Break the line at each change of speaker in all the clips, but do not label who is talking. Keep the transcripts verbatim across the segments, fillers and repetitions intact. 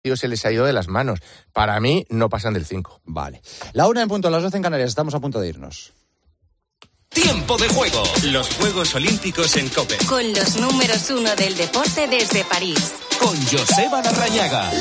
se les ha ido de las manos. Para mí no pasan del cinco.
Vale. La una en punto, las doce en Canarias, estamos a punto de irnos.
Tiempo de juego. Los Juegos Olímpicos en COPE.
Con los números uno del deporte desde París.
Con Joseba Larrañaga.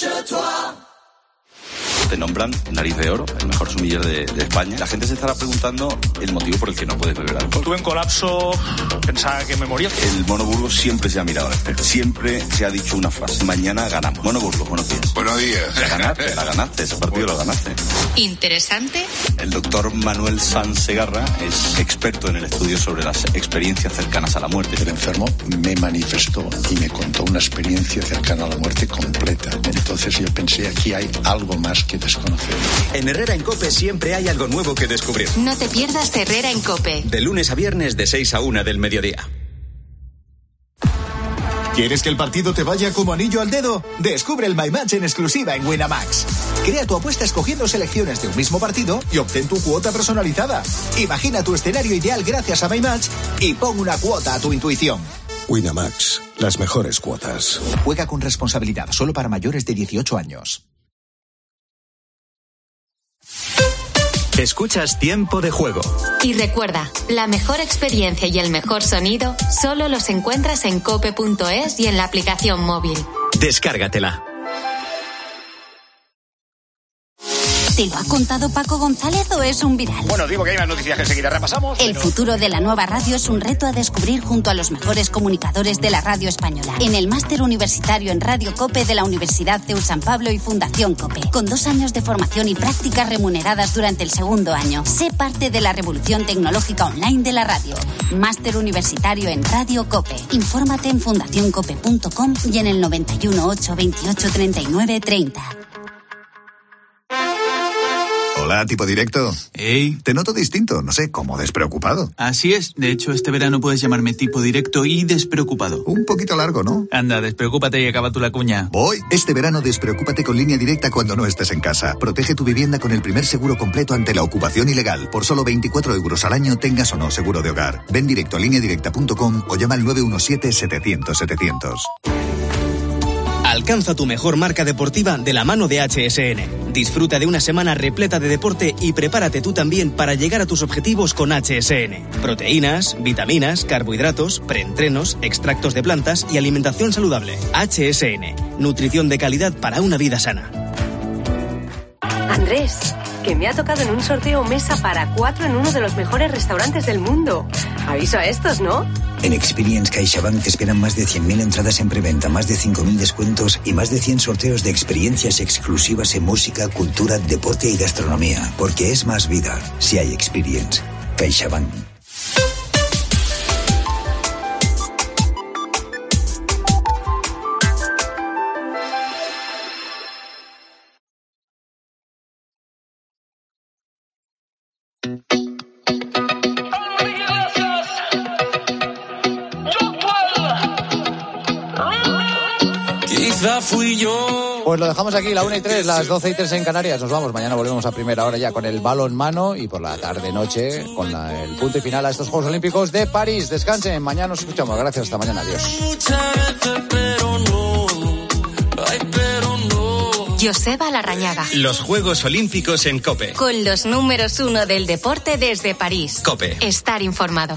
Te nombran Nariz de Oro, el mejor sumiller de, de España. La gente se estará preguntando el motivo por el que no puedes beber alcohol.
Estuve en colapso, pensaba que me moría.
El Mono Burgos siempre se ha mirado al espejo. Siempre se ha dicho una frase: mañana ganamos. Mono Burgos, buenos días.
Buenos días.
La ganaste, la ganaste, ese partido lo ganaste.
Interesante.
El doctor Manuel Sanz Segarra es experto en el estudio sobre las experiencias cercanas a la muerte.
El enfermo me manifestó y me contó una experiencia cercana a la muerte completa. Entonces yo pensé, aquí hay algo más que desconocer.
En Herrera en COPE siempre hay algo nuevo que descubrir.
No te pierdas Herrera en COPE.
De lunes a viernes de seis a una del mediodía.
¿Quieres que el partido te vaya como anillo al dedo? Descubre el My Match en exclusiva en Winamax. Crea tu apuesta escogiendo selecciones de un mismo partido y obtén tu cuota personalizada. Imagina tu escenario ideal gracias a My Match y pon una cuota a tu intuición.
Winamax, las mejores cuotas.
Juega con responsabilidad, solo para mayores de dieciocho años.
Escuchas Tiempo de Juego.
Y recuerda, la mejor experiencia y el mejor sonido solo los encuentras en cope punto es y en la aplicación móvil.
Descárgatela.
¿Te lo ha contado Paco González o es un viral?
Bueno, digo que hay más noticias que enseguida repasamos.
El
pero...
futuro de la nueva radio es un reto a descubrir junto a los mejores comunicadores de la radio española. En el Máster Universitario en Radio COPE de la Universidad C E U San Pablo y Fundación COPE. Con dos años de formación y prácticas remuneradas durante el segundo año. Sé parte de la revolución tecnológica online de la radio. Máster Universitario en Radio COPE. Infórmate en fundación cope punto com y en el noventa y uno, ocho veintiocho, treinta y nueve, treinta.
Hola, tipo directo.
Hey.
Te noto distinto, no sé, como despreocupado.
Así es, de hecho este verano puedes llamarme tipo directo y despreocupado.
Un poquito largo, ¿no?
Anda, despreocúpate y acaba tú la cuña.
Voy. Este verano despreocúpate con Línea Directa cuando no estés en casa. Protege tu vivienda con el primer seguro completo ante la ocupación ilegal. Por solo veinticuatro euros al año, tengas o no seguro de hogar. Ven directo a línea directa punto com o llama al nueve uno siete, setecientos, setecientos.
Alcanza tu mejor marca deportiva de la mano de H S N. Disfruta de una semana repleta de deporte y prepárate tú también para llegar a tus objetivos con H S N. Proteínas, vitaminas, carbohidratos, preentrenos, extractos de plantas y alimentación saludable. H S N. Nutrición de calidad para una vida sana.
Andrés, que me ha tocado en un sorteo mesa para cuatro en uno de los mejores restaurantes del mundo. Aviso a estos, ¿no?
En Experience CaixaBank te esperan más de cien mil entradas en preventa, más de cinco mil descuentos y más de cien sorteos de experiencias exclusivas en música, cultura, deporte y gastronomía. Porque es más vida si hay Experience. CaixaBank.
Fui yo. Pues lo dejamos aquí, la una y tres, las doce y tres en Canarias. Nos vamos, mañana volvemos a primera hora ya con el balonmano y por la tarde-noche con la, el punto y final a estos Juegos Olímpicos de París. Descansen, mañana nos escuchamos. Gracias, hasta mañana, adiós.
Joseba Larrañaga.
Los Juegos Olímpicos en COPE.
Con los números uno del deporte desde París.
COPE.
Estar informado.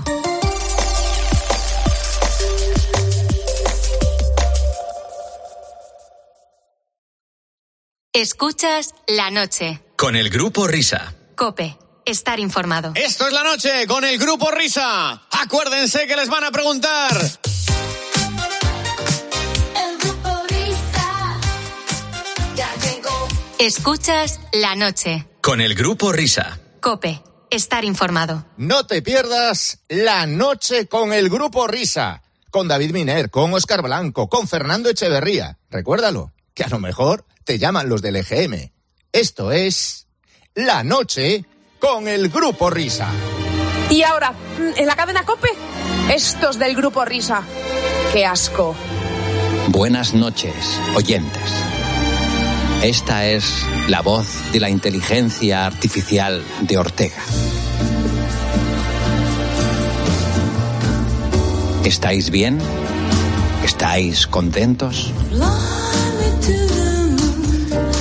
Escuchas La Noche.
Con el Grupo Risa.
COPE. Estar informado.
Esto es La Noche con el Grupo Risa. Acuérdense que les van a preguntar.
El Grupo Risa. Ya llegó. Escuchas La Noche.
Con el Grupo Risa.
COPE. Estar informado.
No te pierdas La Noche con el Grupo Risa. Con David Miner, con Óscar Blanco, con Fernando Echeverría. Recuérdalo, que a lo mejor te llaman los del E G M. Esto es La Noche con el Grupo Risa.
Y ahora, en la cadena COPE, estos del Grupo Risa. ¡Qué asco!
Buenas noches, oyentes. Esta es la voz de la inteligencia artificial de Ortega. ¿Estáis bien? ¿Estáis contentos?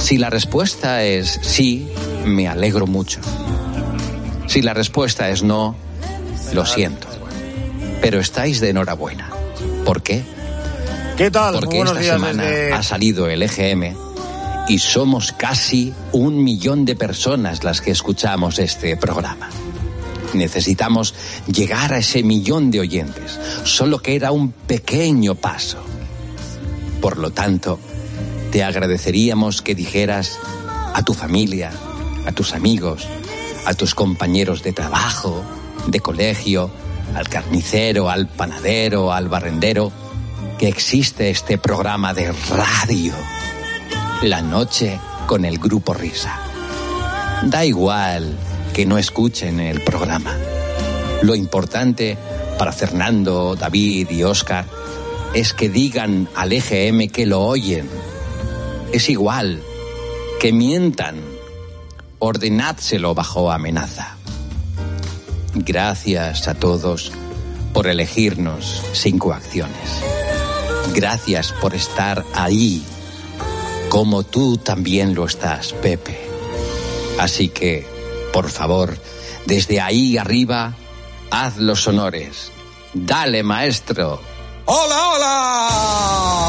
Si la respuesta es sí, me alegro mucho. Si la respuesta es no, lo siento. Pero estáis de enhorabuena. ¿Por qué?
¿Qué tal?
Porque
Muy buenos
esta
días
semana
desde...
ha salido el E G M y somos casi un millón de personas las que escuchamos este programa. Necesitamos llegar a ese millón de oyentes. Solo queda un pequeño paso. Por lo tanto, te agradeceríamos que dijeras a tu familia, a tus amigos, a tus compañeros de trabajo, de colegio, al carnicero, al panadero, al barrendero, que existe este programa de radio, La Noche con el Grupo Risa. Da igual que no escuchen el programa. Lo importante para Fernando, David y Óscar es que digan al E G M que lo oyen. Es igual que mientan. Ordenádselo bajo amenaza. Gracias a todos por elegirnos sin coacciones. Gracias por estar ahí, como tú también lo estás, Pepe. Así que, por favor, desde ahí arriba, haz los honores. Dale, maestro.
¡Hola, hola!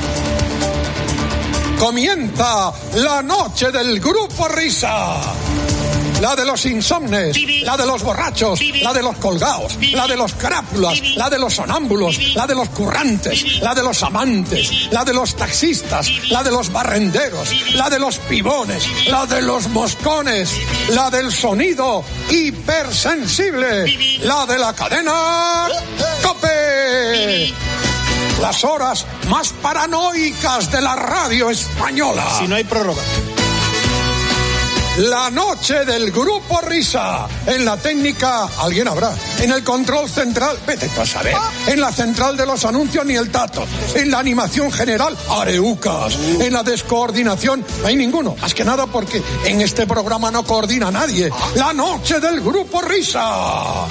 Comienza la noche del Grupo Risa. La de los insomnes, la de los borrachos, la de los colgados, la de los crápulas, la de los sonámbulos, la de los currantes, la de los amantes, la de los taxistas, la de los barrenderos, la de los pibones, la de los moscones, la del sonido hipersensible, la de la cadena COPE. Las horas más paranoicas de la radio española.
Si no hay prórroga.
La noche del Grupo Risa. En la técnica, alguien habrá. En el control central, vete tú a saber. En la central de los anuncios, ni el tato. En la animación general, areucas. En la descoordinación, no hay ninguno. Más que nada porque en este programa no coordina nadie. La noche del Grupo Risa.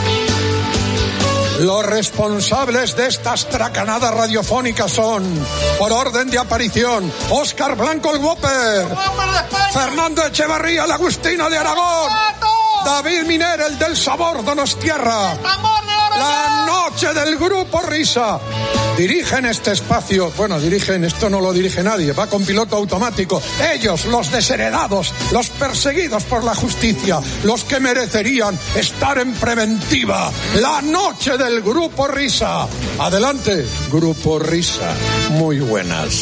Los responsables de estas tracanadas radiofónicas son, por orden de aparición, Óscar Blanco el Whopper, Fernando Echeverría el Agustino de Aragón, David Miner el del Sabor Donostiarra. La noche del Grupo Risa. Dirigen este espacio, bueno, dirigen, esto no lo dirige nadie, va con piloto automático. Ellos, los desheredados, los perseguidos por la justicia, los que merecerían estar en preventiva. La noche del Grupo Risa. Adelante, Grupo Risa. Muy buenas.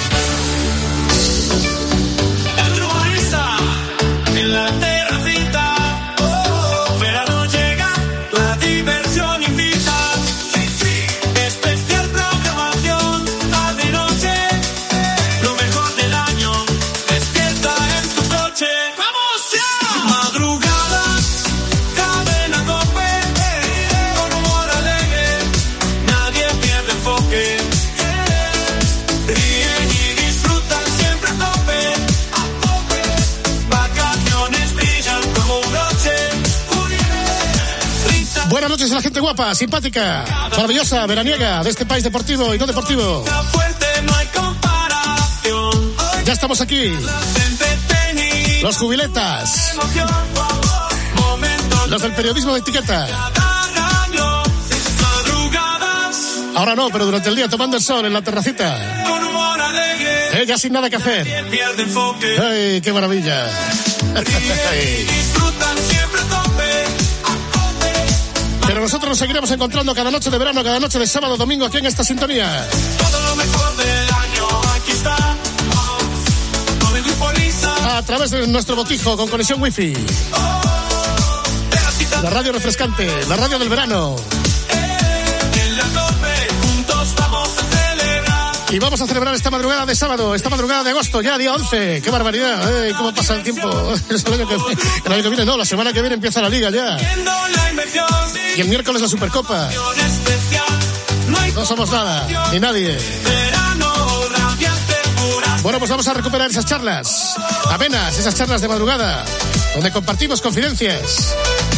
El Grupo Risa, en la terracita, oh, verano llega, la diversión invita. Especial programación, tarde y noche, lo mejor del año, despierta en tu coche. ¡Vamos ya! Madrugadas, cadena COPE, con humor alegre, nadie pierde enfoque. Ríen y disfrutan siempre a tope, a tope. Vacaciones brillan como un broche.
Buenas noches a la gente guapa, simpática, maravillosa, veraniega de este país deportivo y no deportivo. Ya estamos aquí. Los jubiletas. Los del periodismo de etiqueta. Ahora no, pero durante el día tomando el sol en la terracita. Eh, ya sin nada que hacer. ¡Ay, qué maravilla! Pero nosotros nos seguiremos encontrando cada noche de verano, cada noche de sábado, domingo, aquí en esta sintonía.
Todo lo mejor del año, aquí está. Con el Grupo Risa.
A través de nuestro botijo con conexión wifi. La radio refrescante, la radio del verano.
En la COPE, juntos vamos a celebrar.
Y vamos a celebrar esta madrugada de sábado, esta madrugada de agosto, ya día once. ¡Qué barbaridad! ¡Eh! ¿Cómo pasa el tiempo? El año que, el año que viene no, la semana que viene empieza la liga ya. Y el miércoles la Supercopa. No somos nada, ni nadie. Bueno, pues vamos a recuperar esas charlas. Apenas, esas charlas de madrugada, donde compartimos confidencias.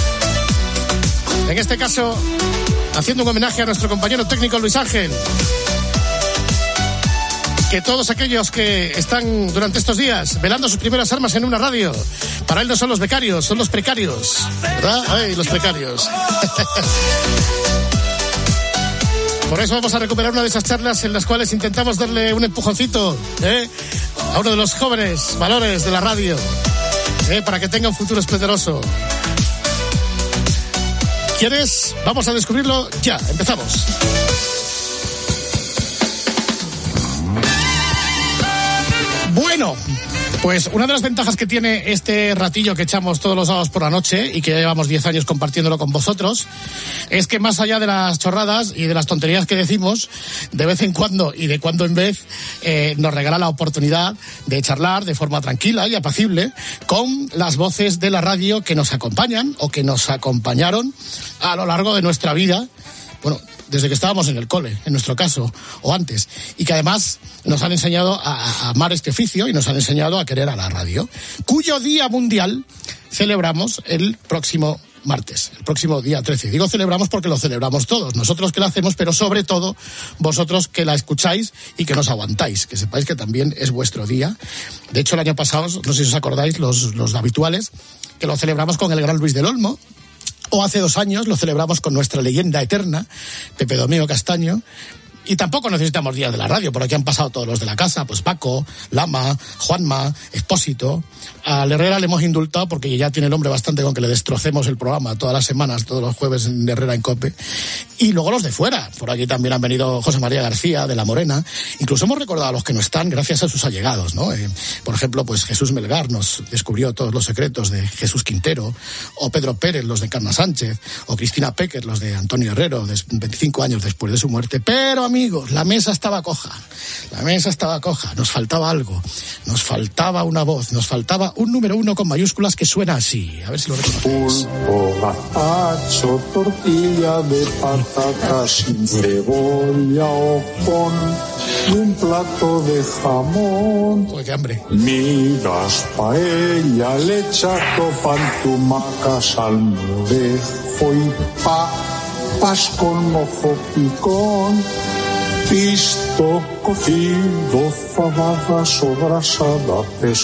En este caso, haciendo un homenaje a nuestro compañero técnico Luis Ángel. que todos aquellos que están durante estos días velando sus primeras armas en una radio, para él no son los becarios, son los precarios, ¿verdad? Ay, los precarios. Por eso vamos a recuperar una de esas charlas en las cuales intentamos darle un empujoncito, ¿eh?, a uno de los jóvenes valores de la radio, ¿eh?, para que tenga un futuro esplendoroso. ¿Quieres? Vamos a descubrirlo ya. Empezamos. Bueno, pues una de las ventajas que tiene este ratillo que echamos todos los sábados por la noche y que ya llevamos diez años compartiéndolo con vosotros es que más allá de las chorradas y de las tonterías que decimos, de vez en cuando y de cuando en vez eh, nos regala la oportunidad de charlar de forma tranquila y apacible con las voces de la radio que nos acompañan o que nos acompañaron a lo largo de nuestra vida. Bueno, desde que estábamos en el cole, en nuestro caso, o antes, y que además nos han enseñado a, a amar este oficio y nos han enseñado a querer a la radio, cuyo Día Mundial celebramos el próximo martes, el próximo día trece. Digo celebramos porque lo celebramos todos, nosotros que lo hacemos, pero sobre todo vosotros que la escucháis y que nos aguantáis, que sepáis que también es vuestro día. De hecho, el año pasado, no sé si os acordáis, los, los habituales, que lo celebramos con el gran Luis del Olmo, o hace dos años lo celebramos con nuestra leyenda eterna, Pepe Domingo Castaño. Y tampoco necesitamos días de la radio, por aquí han pasado todos los de la casa, pues Paco, Lama, Juanma, Expósito. Al Herrera le hemos indultado porque ya tiene el hombre bastante con que le destrocemos el programa todas las semanas, todos los jueves en Herrera en COPE. Y luego los de fuera, por aquí también han venido José María García, de La Morena. Incluso hemos recordado a los que no están gracias a sus allegados, ¿no? Eh, por ejemplo, pues Jesús Melgar nos descubrió todos los secretos de Jesús Quintero, o Pedro Pérez, los de Encarna Sánchez, o Cristina Pecker, los de Antonio Herrero, veinticinco años después de su muerte. Pero a Amigos, la mesa estaba coja, la mesa estaba coja, nos faltaba algo, nos faltaba una voz, nos faltaba un número uno con mayúsculas que suena así, a ver si lo reconocéis.
Pulpo, gazpacho, tortilla de patatas sin cebolla o con un plato de jamón.
Uy, qué hambre.
Migas, paella, lechato, pantumacas, salmorejo y papas con mojo picón. Pisto, cocido, fabada, sobrasada,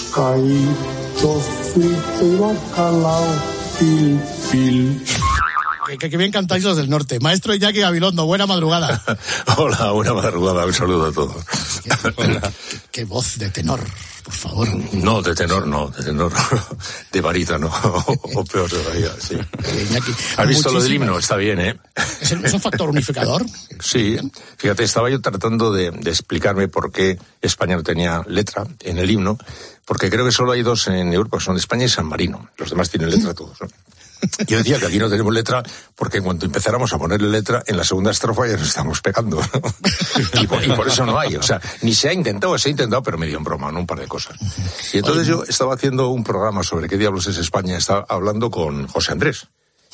pescadito, frito y bacalao, pil, pil.
Que, que bien cantáis los del norte. Maestro Iñaki Gabilondo, buena madrugada.
Hola, buena madrugada, un saludo a todos.
Qué, qué voz de tenor, por favor.
No, de tenor no, de tenor, de barítono, o peor todavía, sí.
Iñaki,
¿has visto lo del himno? Está bien, ¿eh?
¿Es, ¿Es un factor unificador?
Sí, fíjate, estaba yo tratando de, de explicarme por qué España no tenía letra en el himno, porque creo que solo hay dos en Europa, son España y San Marino. Los demás tienen letra todos, ¿no? Yo decía que aquí no tenemos letra porque en cuanto empezáramos a ponerle letra, en la segunda estrofa ya nos estamos pegando, ¿no? y, por, y por eso no hay, o sea, ni se ha intentado, se ha intentado, pero medio en broma, ¿no? Un par de cosas. Y entonces yo estaba haciendo un programa sobre qué diablos es España, estaba hablando con José Andrés,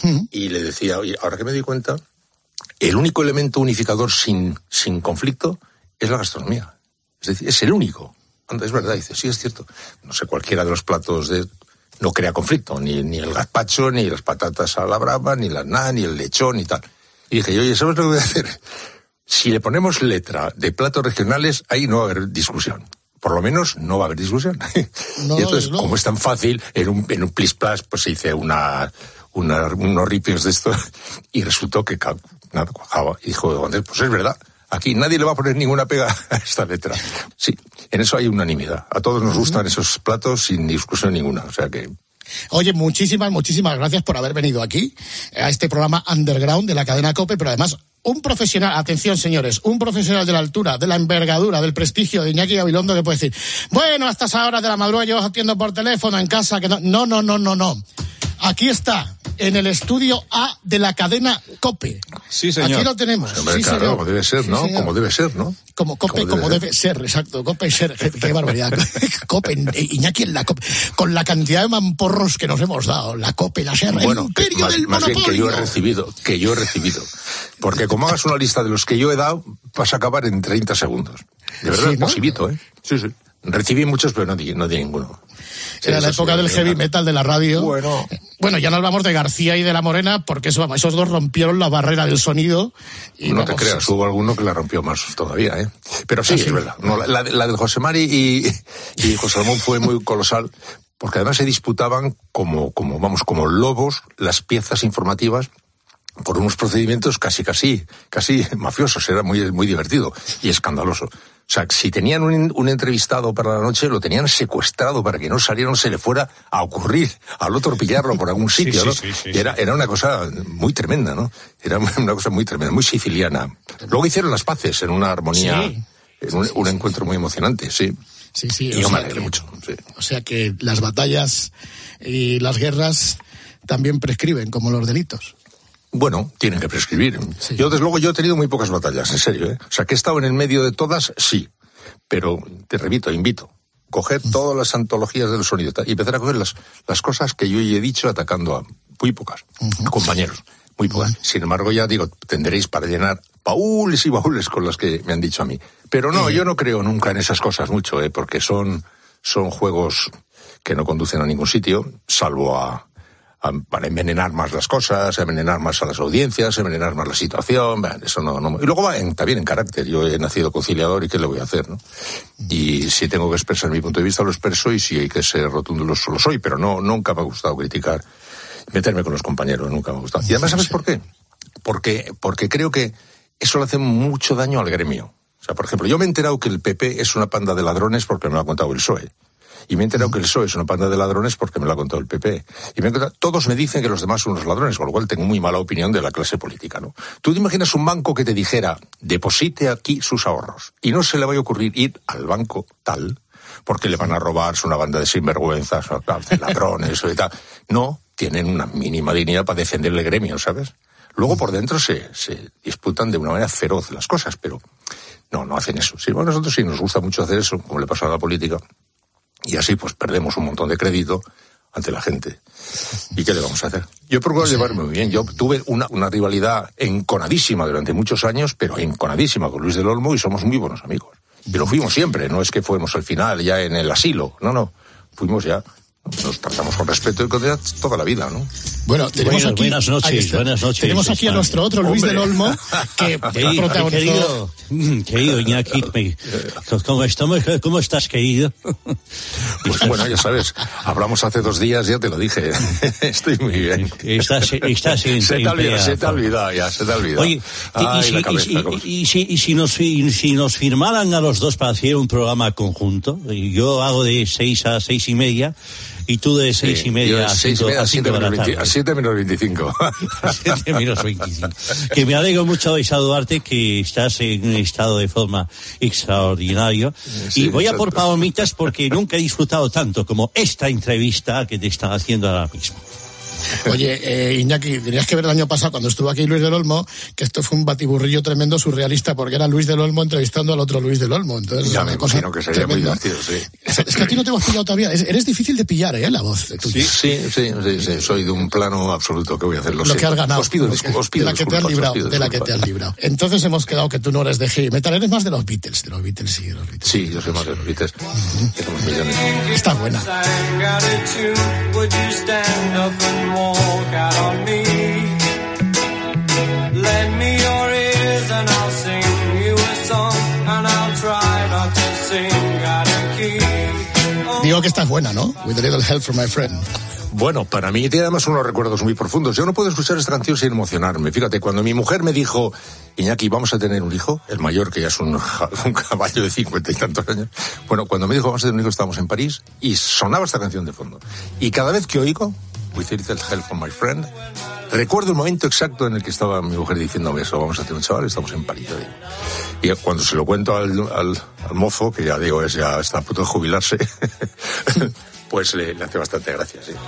y le decía, oye, ahora que me di cuenta, el único elemento unificador sin, sin conflicto es la gastronomía. Es decir, es el único. Es verdad, dice, sí, es cierto. No sé, cualquiera de los platos de... no crea conflicto, ni, ni el gazpacho, ni las patatas a la brava, ni la nada, ni el lechón y tal. Y dije, oye, ¿sabes lo que voy a hacer? Si le ponemos letra de platos regionales, ahí no va a haber discusión. Por lo menos no va a haber discusión. No, y entonces, no. Como es tan fácil, en un, en un plis plas, pues se hice una, una, unos ripios de esto, y resultó que nada cuajaba. Y dijo, Andrés, pues es verdad. Aquí nadie le va a poner ninguna pega a esta letra. Sí, en eso hay unanimidad. A todos nos gustan esos platos sin discusión ninguna. O sea que...
Oye, muchísimas, muchísimas gracias por haber venido aquí, a este programa Underground de la cadena COPE, pero además un profesional, atención señores, un profesional de la altura, de la envergadura, del prestigio de Iñaki Gabilondo, que puede decir, bueno, hasta esa hora de la madrugada yo os atiendo por teléfono en casa, que no, no, no, no, no, no. Aquí está, en el estudio A de la cadena COPE.
Sí, señor.
Aquí lo tenemos.
Hombre,
sí,
claro,
señor.
como debe ser, ¿no?
Sí,
como debe ser, ¿no?
Como COPE, como, como debe, debe ser, exacto. COPE y ser, qué, qué barbaridad. COPE, Iñaki en la COPE. Con la cantidad de mamporros que nos hemos dado. La COPE, la SER,
bueno,
el imperio
más,
del
más
monopolio.
Bien que yo he recibido, que yo he recibido. Porque como hagas una lista de los que yo he dado, vas a acabar en treinta segundos. De verdad, sí, ¿no? Posibito, ¿eh? Sí, sí. Recibí muchos, pero no di, no di ninguno.
Sí, era la época del heavy metal de la radio.
Bueno.
Bueno, ya no hablamos de García y de La Morena, porque eso, esos dos rompieron la barrera del sonido. Y
no
vamos,
te creas, hubo alguno que la rompió más todavía, ¿eh? Pero sí,
¿Ah, sí?
es verdad. No, la, la de José Mari y, y José Ramón fue muy colosal, porque además se disputaban como, como, vamos, como lobos las piezas informativas por unos procedimientos casi, casi, casi mafiosos. Era muy, muy divertido y escandaloso. O sea, si tenían un, un entrevistado para la noche, lo tenían secuestrado para que no saliera, no se le fuera a ocurrir al otro pillarlo por algún sitio, sí, sí, ¿no? Sí, sí, y era, era una cosa muy tremenda, ¿no? Era una cosa muy tremenda, muy siciliana. Luego hicieron las paces en una armonía, sí, en un, un encuentro muy emocionante, sí.
Sí, sí.
Y yo me alegré mucho, sí.
O sea que las batallas y las guerras también prescriben, como los delitos.
Bueno, tienen que prescribir. Sí. Yo, desde luego, yo he tenido muy pocas batallas, en serio, ¿eh? O sea, que he estado en el medio de todas, sí. Pero, te repito, invito, coger todas las antologías del sonido y empezar a coger las, las cosas que yo he dicho atacando a muy pocas uh-huh. compañeros, muy pocas. Uh-huh. Sin embargo, ya digo, tendréis para llenar baúles y baúles con las que me han dicho a mí. Pero no, uh-huh. yo no creo nunca en esas cosas mucho, ¿eh? Porque son, son juegos que no conducen a ningún sitio, salvo a... para envenenar más las cosas, envenenar más a las audiencias, envenenar más la situación, eso no, no... Y luego va en, también en carácter, yo he nacido conciliador y ¿qué le voy a hacer, no? Y si tengo que expresar mi punto de vista, lo expreso, y si hay que ser rotundo, lo, lo soy, pero no, nunca me ha gustado criticar, meterme con los compañeros, nunca me ha gustado. Y además, ¿sabes por qué? Porque, porque creo que eso le hace mucho daño al gremio. O sea, por ejemplo, yo me he enterado que el P P es una panda de ladrones porque me lo ha contado el P S O E. Y me he enterado que el P S O E es una panda de ladrones porque me lo ha contado el P P. Y me he enterado, todos me dicen que los demás son unos ladrones, con lo cual tengo muy mala opinión de la clase política, ¿no? Tú te imaginas un banco que te dijera, deposite aquí sus ahorros, y no se le vaya a ocurrir ir al banco tal, porque le van a robar, son una banda de sinvergüenzas, de ladrones, y tal. No, tienen una mínima dignidad para defender el gremio, ¿sabes? Luego por dentro se, se disputan de una manera feroz las cosas, pero no, no hacen eso. Sí, bueno, a nosotros sí nos gusta mucho hacer eso, como le pasa a la política. Y así pues perdemos un montón de crédito ante la gente. ¿Y qué le vamos a hacer? Yo procuro sí. llevarme muy bien. Yo tuve una, una rivalidad enconadísima durante muchos años, pero enconadísima con Luis del Olmo, y somos muy buenos amigos. Y lo fuimos siempre, no es que fuimos al final ya en el asilo, no, no, fuimos ya, nos tratamos con respeto y con toda la vida, ¿no?
Bueno, tenemos
buenas,
aquí,
buenas noches, buenas noches.
Tenemos aquí a nuestro otro Luis Hombre. del Olmo, que
querido,
protagonizó...
Querido, querido Iñaki, ¿cómo, estamos, ¿cómo estás, querido?
Pues bueno, ya sabes, hablamos hace dos días, ya te lo dije, estoy muy bien.
Estás, estás en,
se, te
en
olvida, se te ha olvidado ya, se te ha olvidado.
Oye, Ay, y, si, cabeza, y, y, y, si, y si, nos, y si nos firmaran a los dos para hacer un programa conjunto, y yo hago de seis a seis y media, y tú de seis sí, y media a cinco de la tarde.
A siete menos veinticinco.
A siete menos veinticinco. Que me alegro mucho de saludarte, que estás en un estado de forma extraordinario. Sí, y voy exacto. a por palomitas porque nunca he disfrutado tanto como esta entrevista que te están haciendo ahora mismo.
Oye, eh, Iñaki, tenías que ver el año pasado cuando estuvo aquí Luis del Olmo, que esto fue un batiburrillo tremendo surrealista, porque era Luis del Olmo entrevistando al otro Luis del Olmo. Entonces,
ya me imagino que sería tremenda. Muy divertido, sí.
Es, es que a ti no te hemos pillado todavía, es, eres difícil de pillar, ¿eh? La voz de tuya.
Sí, sí, sí, sí, sí, soy de un plano absoluto, ¿qué voy a hacer? Lo,
lo que has ganado.
Os pido,
que,
disculpas, os pido
de la que
disculpas,
te has librado,
pido
de la que te has librado. Entonces hemos quedado que tú no eres de heavy metal, eres más de los Beatles, de los Beatles sí, de los Beatles.
Sí, yo soy más de los Beatles. Uh-huh. Que somos millones.
Está buena.
On me. Lend me your ears and I'll sing you a song, and I'll try not to sing out of key. Oh.
Digo que esta es buena, ¿no? With a little help from my friend.
Bueno, para mí tiene además unos recuerdos muy profundos. Yo no puedo escuchar esta canción sin emocionarme. Fíjate, cuando mi mujer me dijo, Iñaki, vamos a tener un hijo, el mayor, que ya es un, un caballo de cincuenta y tantos años. Bueno, cuando me dijo, vamos a tener un hijo, estábamos en París y sonaba esta canción de fondo. Y cada vez que oigo, With a little help from my friend, recuerdo el momento exacto en el que estaba mi mujer diciéndome eso, vamos a tener un chaval, estamos en París. Y cuando se lo cuento al, al, al mozo, que ya digo, es ya está a punto de jubilarse, pues le, le hace bastante gracia, sí.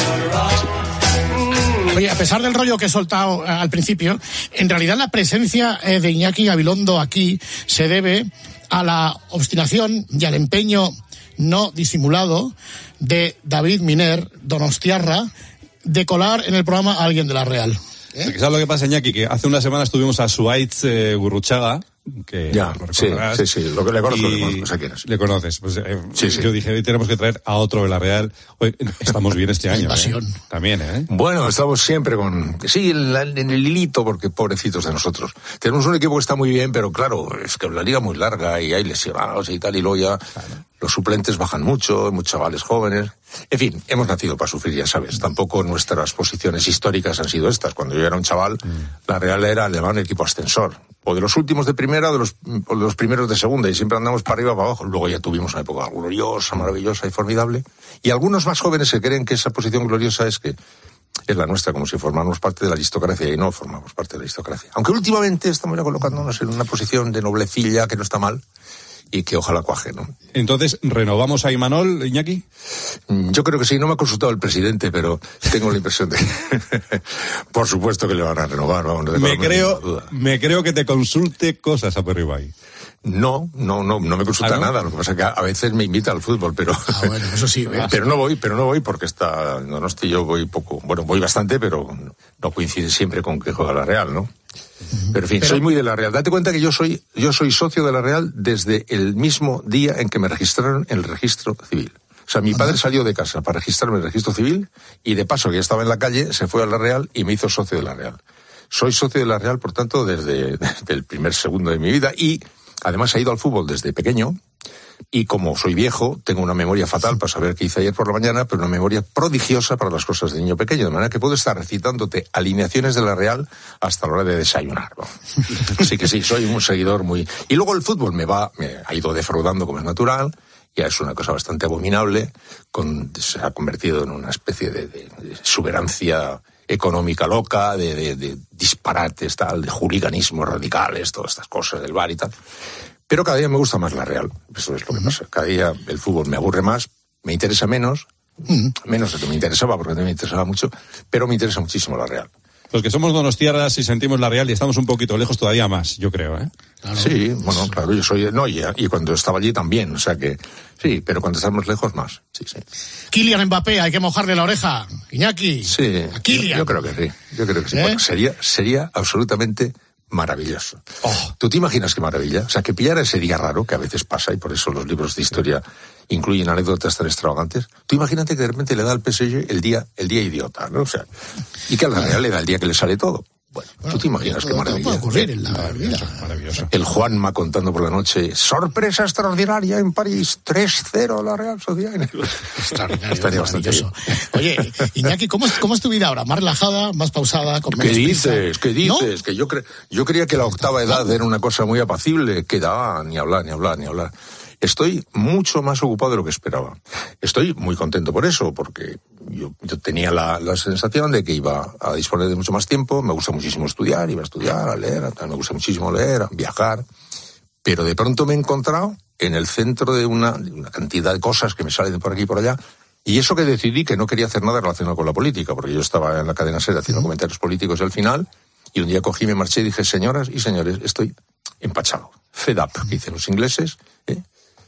Oye, a pesar del rollo que he soltado al principio, en realidad la presencia de Iñaki Gabilondo aquí se debe a la obstinación y al empeño no disimulado de David Miner, donostiarra, de colar en el programa a alguien de la Real.
¿Eh? ¿Sabes lo que pasa, Iñaki? Que hace una semana estuvimos a Zuaitz eh, Gurruchaga,
que
ya,
lo
sí, sí, sí, lo que le conozco,
y
le conozco, o sea, ¿quién es?
Le conoces. Pues, eh,
sí, sí.
Yo dije, hoy tenemos que traer a otro de la Real. Hoy estamos bien este año.
Invasión.
¿eh? También, ¿eh?
Bueno, estamos siempre con... Sí, en, la, en el hilito, porque pobrecitos de nosotros. Tenemos un equipo que está muy bien, pero claro, es que la liga es muy larga y hay lesionados y tal, y luego ya claro. Los suplentes bajan mucho, muchos chavales jóvenes. En fin, hemos nacido para sufrir, ya sabes. Tampoco nuestras posiciones históricas han sido estas. Cuando yo era un chaval, mm. la Real era el llamado equipo ascensor. O de los últimos de primera o de los, o de los primeros de segunda. Y siempre andamos para arriba, para abajo. Luego ya tuvimos una época gloriosa, maravillosa y formidable. Y algunos más jóvenes se creen que esa posición gloriosa es que es la nuestra, como si formáramos parte de la aristocracia, y no formamos parte de la aristocracia. Aunque últimamente estamos ya colocándonos en una posición de noblecilla que no está mal. Y que ojalá cuaje, ¿no?
Entonces, ¿renovamos a Imanol, Iñaki?
Yo creo que sí, no me ha consultado el presidente, pero tengo la impresión de que por supuesto que le van a renovar, vamos, no
me creo, duda. Me creo que te consulte cosas a Perribay.
No, no, no, no me consulta ¿Ah, no? nada, lo que pasa es que a veces me invita al fútbol, pero
ah, bueno, eso sí, ¿ves?
pero no voy, pero no voy porque está, no, no estoy, yo voy poco, bueno, voy bastante, pero no coincide siempre con que juega la Real, ¿no? Pero en fin, Pero... soy muy de la Real. Date cuenta que yo soy yo soy socio de la Real desde el mismo día en que me registraron en el registro civil. O sea, mi padre salió de casa para registrarme en el registro civil y de paso que ya estaba en la calle, se fue a la Real y me hizo socio de la Real. Soy socio de la Real, por tanto, desde, desde el primer segundo de mi vida y además he ido al fútbol desde pequeño. Y como soy viejo, tengo una memoria fatal para saber qué hice ayer por la mañana, pero una memoria prodigiosa para las cosas de niño pequeño, de manera que puedo estar recitándote alineaciones de la Real hasta la hora de desayunar, ¿no? Así que sí, soy un seguidor muy... Y luego el fútbol me va, me ha ido defraudando como es natural, ya es una cosa bastante abominable, con, se ha convertido en una especie de, de, de exuberancia económica loca, de, de, de disparates, tal, de juliganismos radicales, todas estas cosas del bar y tal. Pero cada día me gusta más la Real, eso es lo que pasa. Cada día el fútbol me aburre más, me interesa menos, uh-huh. menos de lo que me interesaba, porque no me interesaba mucho, pero me interesa muchísimo la Real.
Los que somos donostiarras y sentimos la Real y estamos un poquito lejos todavía más, yo creo, ¿eh?
Claro. Sí, bueno, claro, yo soy... No, y, y cuando estaba allí también, o sea que... Sí, pero cuando estamos lejos más, sí, sí.
Kylian Mbappé, hay que mojarle la oreja. Iñaki.
Sí, yo, yo creo que sí, yo creo que sí. ¿Eh? Bueno, sería, sería absolutamente... maravilloso. Oh. ¿Tú te imaginas qué maravilla? O sea, que pillara ese día raro, que a veces pasa, y por eso los libros de historia incluyen anécdotas tan extravagantes. Tú imagínate que de repente le da al P S G el día, el día idiota, ¿no? O sea, y que a la Real le da el día que le sale todo. Bueno, bueno, ¿tú te imaginas qué maravilla?
Puede ocurrir en la
maravilloso, maravilloso. El Juanma contando por la noche, sorpresa extraordinaria en París, tres cero la Real Sociedad.
Extraordinario. Estaría bastante bien. Oye, Iñaki, ¿cómo es, ¿cómo es tu vida ahora? ¿Más relajada, más pausada, con menos
¿Qué dices?
prisa?
¿Qué dices? ¿No? Que yo, cre- yo creía que la octava edad era una cosa muy apacible, que da ni hablar, ni hablar, ni hablar. Estoy mucho más ocupado de lo que esperaba. Estoy muy contento por eso, porque yo, yo tenía la, la sensación de que iba a disponer de mucho más tiempo. Me gusta muchísimo estudiar, iba a estudiar, a leer, a, me gusta muchísimo leer, a viajar. Pero de pronto me he encontrado en el centro de una, de una cantidad de cosas que me salen de por aquí y por allá. Y eso que decidí que no quería hacer nada relacionado con la política, porque yo estaba en la cadena SER haciendo comentarios políticos y al final, y un día cogí, me marché y dije, señoras y señores, estoy empachado. Fed up, que dicen los ingleses, ¿eh?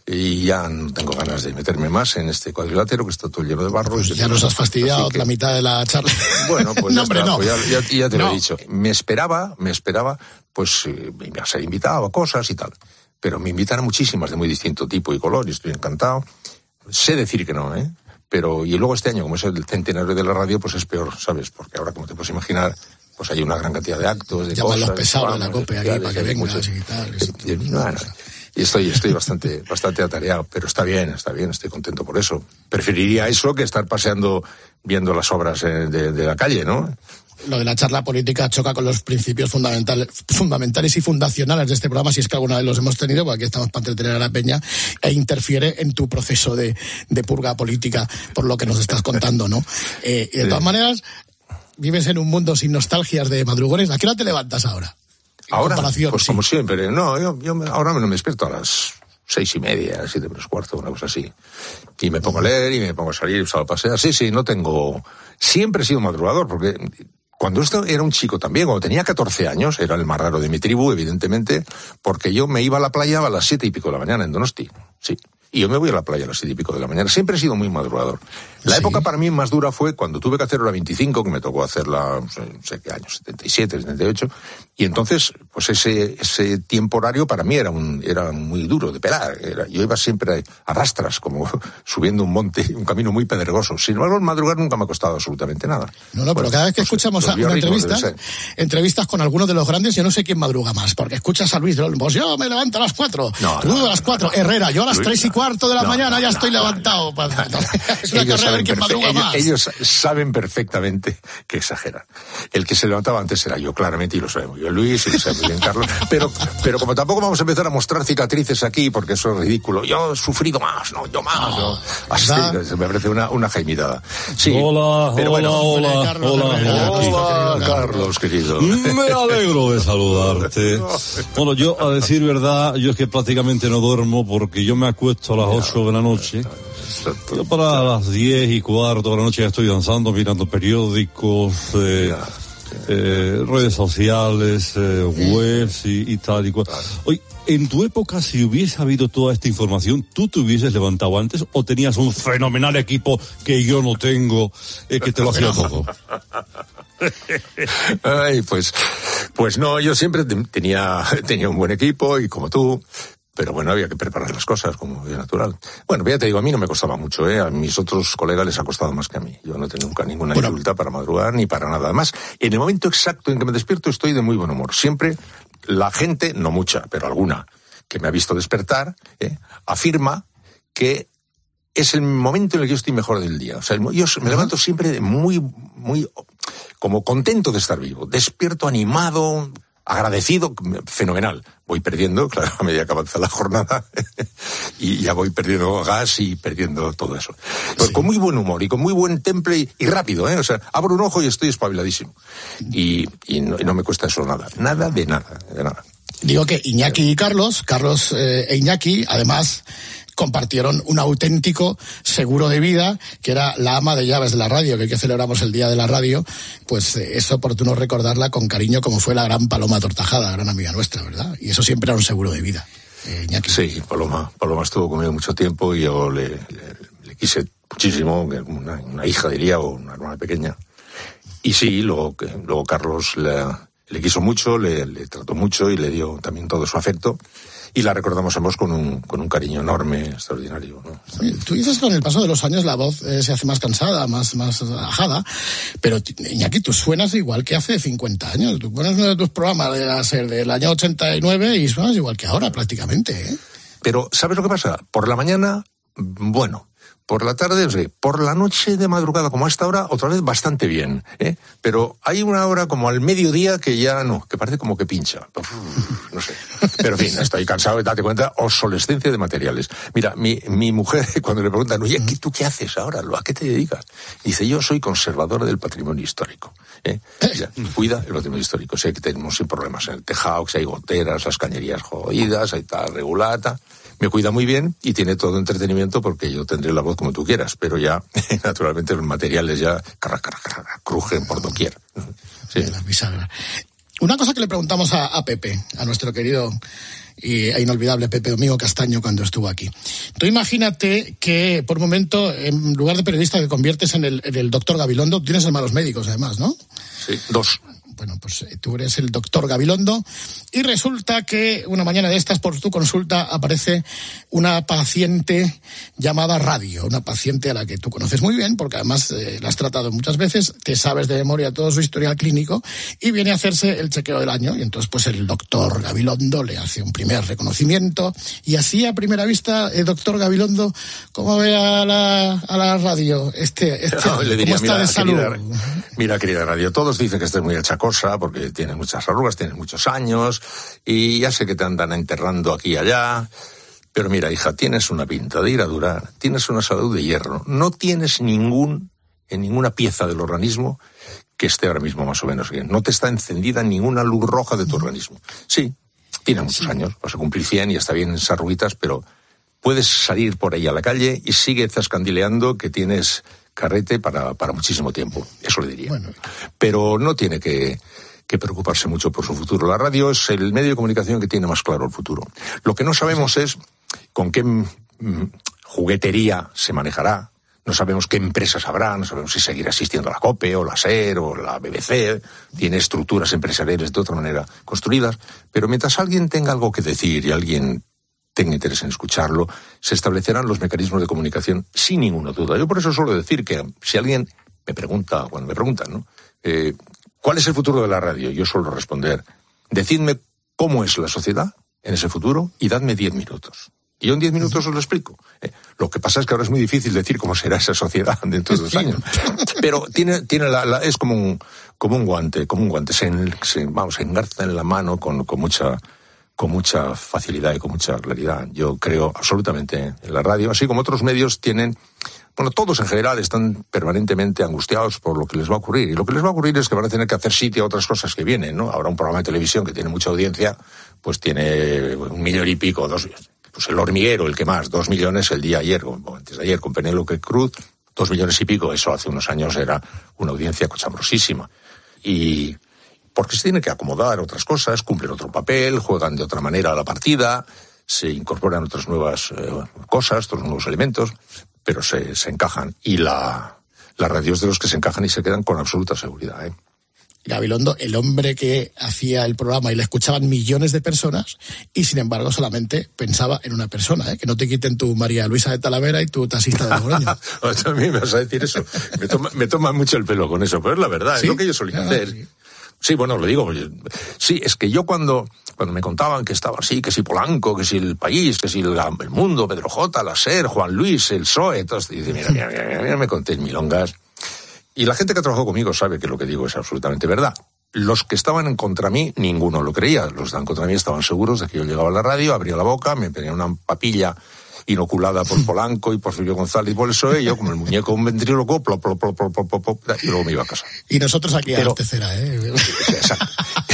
Y ya no tengo ganas de meterme más en este cuadrilátero que está todo lleno de barro.
Pues ya nos has fastidiado que... la mitad de la charla.
Bueno, pues
no,
ya,
hombre,
está,
no.
pues ya, ya, ya te
no.
lo he dicho. Me esperaba, me esperaba, pues, eh, a ser invitado a cosas y tal. Pero me invitan a muchísimas de muy distinto tipo y color y estoy encantado. Sé decir que no, ¿eh? Pero, y luego este año, como es el centenario de la radio, pues es peor, ¿sabes? Porque ahora, como te puedes imaginar, pues hay una gran cantidad de actos, de
Llaman
cosas.
los pesados de la COPE aquí para que vengas muchos, y tal.
Y, bueno, y estoy, estoy bastante, bastante atareado, pero está bien, está bien, estoy contento por eso. Preferiría eso que estar paseando viendo las obras de, de, de la calle, ¿no?
Lo de la charla política choca con los principios fundamentales, fundamentales y fundacionales de este programa, si es que alguna vez los hemos tenido, porque aquí estamos para entretener a la peña, e interfiere en tu proceso de, de purga política, por lo que nos estás contando, ¿no? Eh, y de todas maneras, vives en un mundo sin nostalgias de madrugones. ¿A qué hora te levantas ahora?
Ahora, pues sí. Como siempre. No, yo, yo me, ahora me despierto a las seis y media, siete menos cuarto, una cosa así. Y me pongo a leer y me pongo a salir, salgo a pasear. Sí, sí, no tengo... Siempre he sido madrugador, porque cuando esto era un chico también, cuando tenía catorce años, era el más raro de mi tribu, evidentemente, porque yo me iba a la playa a las siete y pico de la mañana en Donosti. Sí. Y yo me voy a la playa a las siete y pico de la mañana. Siempre he sido muy madrugador. La sí. época para mí más dura fue cuando tuve que hacer la veinticinco, que me tocó hacerla, no sé, no sé qué año, setenta y siete, setenta y ocho. Y entonces, pues ese ese tiempo horario para mí era un era muy duro de pelar. Era, yo iba siempre a rastras, como subiendo un monte, un camino muy pedregoso. Sin embargo, el madrugar nunca me ha costado absolutamente nada.
No, no, pero
pues,
cada vez que
no
escuchamos
sé,
una entrevista, entrevistas con algunos de los grandes, yo no sé quién madruga más, porque escuchas a Luis de Olmos, yo me levanto a las cuatro, no, tú no, a las cuatro, no, no, Herrera, yo a las Luis, tres y cuarto de la no, mañana no, ya no, estoy no, levantado. No, no, no. Es una carrera a ver quién madruga
ellos,
más.
Ellos saben perfectamente que exageran. El que se levantaba antes era yo, claramente, y lo sabe muy bien Luis, y lo sabe muy bien Carlos, pero, pero como tampoco vamos a empezar a mostrar cicatrices aquí, porque eso es ridículo, yo he sufrido más, no, yo más, no, no. Así, me parece una, una jaimidada. Sí,
hola,
pero
hola,
bueno,
hola,
Carlos,
hola, hola,
hola, hola, Carlos, querido.
Me alegro de saludarte. Bueno, yo, a decir verdad, yo es que prácticamente no duermo porque yo me acuesto a las ocho de la noche. Yo para las diez y cuarto de la noche ya estoy danzando, mirando periódicos, eh, eh, redes sociales, eh, webs y, y tal y cual. Oye, en tu época, si hubiese habido toda esta información, ¿tú te hubieses levantado antes o tenías un fenomenal equipo que yo no tengo, eh, que te lo hacía todo?
Ay, pues, pues no, yo siempre tenía, tenía un buen equipo y como tú, pero bueno, había que preparar las cosas como es natural. Bueno, ya te digo, a mí no me costaba mucho, ¿eh? A mis otros colegas les ha costado más que a mí. Yo no tengo nunca ninguna bueno. dificultad para madrugar ni para nada. Además, en el momento exacto en que me despierto estoy de muy buen humor. Siempre la gente, no mucha, pero alguna, que me ha visto despertar, ¿eh? afirma que es el momento en el que yo estoy mejor del día. O sea, yo me levanto siempre muy, muy, como contento de estar vivo. Despierto animado, agradecido, fenomenal. Voy perdiendo, claro, a medida que avanza la jornada, y ya voy perdiendo gas y perdiendo todo eso. Pero sí. Con muy buen humor y con muy buen temple y, y rápido, ¿eh? O sea, abro un ojo y estoy espabiladísimo. Y, y, no, y no me cuesta eso nada. Nada de nada, de nada.
Digo que Iñaki y Carlos, Carlos eh, e Iñaki, además, compartieron un auténtico seguro de vida, que era la ama de llaves de la radio, que hoy que celebramos el Día de la Radio, pues eh, es oportuno recordarla con cariño, como fue la gran Paloma Tortajada, gran amiga nuestra, ¿verdad? Y eso siempre era un seguro de vida, eh, Iñaki.
Sí, Paloma, Paloma estuvo conmigo mucho tiempo y yo le, le, le quise muchísimo, una, una hija diría, o una hermana pequeña. Y sí, luego, luego Carlos le, le quiso mucho, le, le trató mucho y le dio también todo su afecto. Y la recordamos ambos con un, con un cariño enorme, extraordinario, ¿no?
Oye, tú dices que con el paso de los años la voz eh, se hace más cansada, más, más ajada, pero Iñaki, tú suenas igual que hace cincuenta años. Tú pones uno de tus programas de la ser del año ochenta y nueve y suenas igual que ahora, prácticamente, ¿eh?
Pero, ¿sabes lo que pasa? Por la mañana, bueno. Por la tarde, no sé, por la noche de madrugada, como a esta hora, otra vez bastante bien, ¿eh? Pero hay una hora como al mediodía que ya no, que parece como que pincha. Uf, no sé. Pero en fin, estoy cansado de darte cuenta, obsolescencia de materiales. Mira, mi, mi mujer, cuando le preguntan, oye, ¿tú qué haces ahora? ¿A qué te dedicas? Dice, yo soy conservadora del patrimonio histórico. ¿eh? O sea, cuida el patrimonio histórico. Sé que tenemos sin problemas en el tejado, que hay goteras, las cañerías jodidas, hay tal regulata. Me cuida muy bien y tiene todo entretenimiento porque yo tendré la voz como tú quieras, pero ya, naturalmente, los materiales ya carra, carra, carra, crujen por doquier. Sí.
Una cosa que le preguntamos a, a Pepe, a nuestro querido y e inolvidable Pepe Domingo Castaño cuando estuvo aquí. Tú imagínate que por un momento, en lugar de periodista, te conviertes en el, en el doctor Gabilondo. Tienes hermanos médicos, además, ¿no?
Sí, dos.
Bueno, pues tú eres el doctor Gabilondo y resulta que una mañana de estas por tu consulta aparece una paciente llamada Radio, una paciente a la que tú conoces muy bien porque además eh, la has tratado muchas veces, te sabes de memoria todo su historial clínico y viene a hacerse el chequeo del año y entonces pues el doctor Gabilondo le hace un primer reconocimiento y así a primera vista, el doctor Gabilondo, ¿cómo ve a la, a la Radio? Este, este
no, le diría,
¿cómo está
mira,
de salud?
Querida, mira, querida Radio, todos dicen que estás muy achacosa porque tienes muchas arrugas, tienes muchos años y ya sé que te andan enterrando aquí y allá, pero mira, hija, tienes una pinta de ir a durar, tienes una salud de hierro, no tienes ningún, en ninguna pieza del organismo que esté ahora mismo más o menos bien, no te está encendida ninguna luz roja de tu organismo. Sí, tienes muchos años, vas a cumplir cien y está bien esas arruguitas, pero puedes salir por ahí a la calle y sigue zascandileando que tienes carrete para, para muchísimo tiempo, eso le diría. Bueno. Pero no tiene que, que preocuparse mucho por su futuro. La radio es el medio de comunicación que tiene más claro el futuro. Lo que no sabemos es con qué juguetería se manejará. No sabemos qué empresas habrá, no sabemos si seguirá existiendo la COPE o la SER o la B B C, tiene estructuras empresariales de otra manera construidas, pero mientras alguien tenga algo que decir y alguien tenga interés en escucharlo, se establecerán los mecanismos de comunicación sin ninguna duda. Yo por eso suelo decir que si alguien me pregunta, cuando me preguntan, ¿no? Eh, ¿cuál es el futuro de la radio? Yo suelo responder, decidme cómo es la sociedad en ese futuro y dadme diez minutos. Y yo en diez minutos os lo explico. Eh, lo que pasa es que ahora es muy difícil decir cómo será esa sociedad dentro de dos años. Pero tiene, tiene la, la, es como un, como un guante, como un guante. Se, se, vamos, se engarza en la mano con, con mucha, con mucha facilidad y con mucha claridad. Yo creo absolutamente en la radio, así como otros medios tienen, bueno, todos en general están permanentemente angustiados por lo que les va a ocurrir. Y lo que les va a ocurrir es que van a tener que hacer sitio a otras cosas que vienen, ¿no? Ahora un programa de televisión que tiene mucha audiencia, pues tiene un millón y pico, dos millones. Pues El Hormiguero, el que más, dos millones el día ayer, o antes de ayer con Penélope Cruz, dos millones y pico, eso hace unos años era una audiencia cochambrosísima. Y porque se tiene que acomodar a otras cosas, cumplen otro papel, juegan de otra manera la partida, se incorporan otras nuevas eh, cosas, otros nuevos elementos, pero se, se encajan. Y la, la radio es de los que se encajan y se quedan con absoluta seguridad, ¿eh?
Gabilondo, el hombre que hacía el programa y le escuchaban millones de personas y sin embargo solamente pensaba en una persona, ¿eh? Que no te quiten tu María Luisa de Talavera y tu taxista de Logroño.
A mí me vas a decir eso. Me toma, me toma mucho el pelo con eso, pero es la verdad, ¿sí? Es lo que yo solía ah, hacer. Sí. Sí, bueno, lo digo. Sí, es que yo cuando, cuando me contaban que estaba así, que si Polanco, que si El País, que si El, el Mundo, Pedro J, la SER, Juan Luis, el P S O E, entonces dice, mira, mira, mira, mira, me conté milongas. Y la gente que ha trabajado conmigo sabe que lo que digo es absolutamente verdad. Los que estaban en contra mí, ninguno lo creía. Los que estaban contra mí estaban seguros de que yo llegaba a la radio, abría la boca, me ponía una papilla inoculada por Polanco y por Silvio González y por el P S O E, y yo como el muñeco un ventríloco, plop, plop, plop, plop, plop, plop, y luego me iba a casa.
Y nosotros aquí Pero, a la tercera, ¿eh?
Exacto.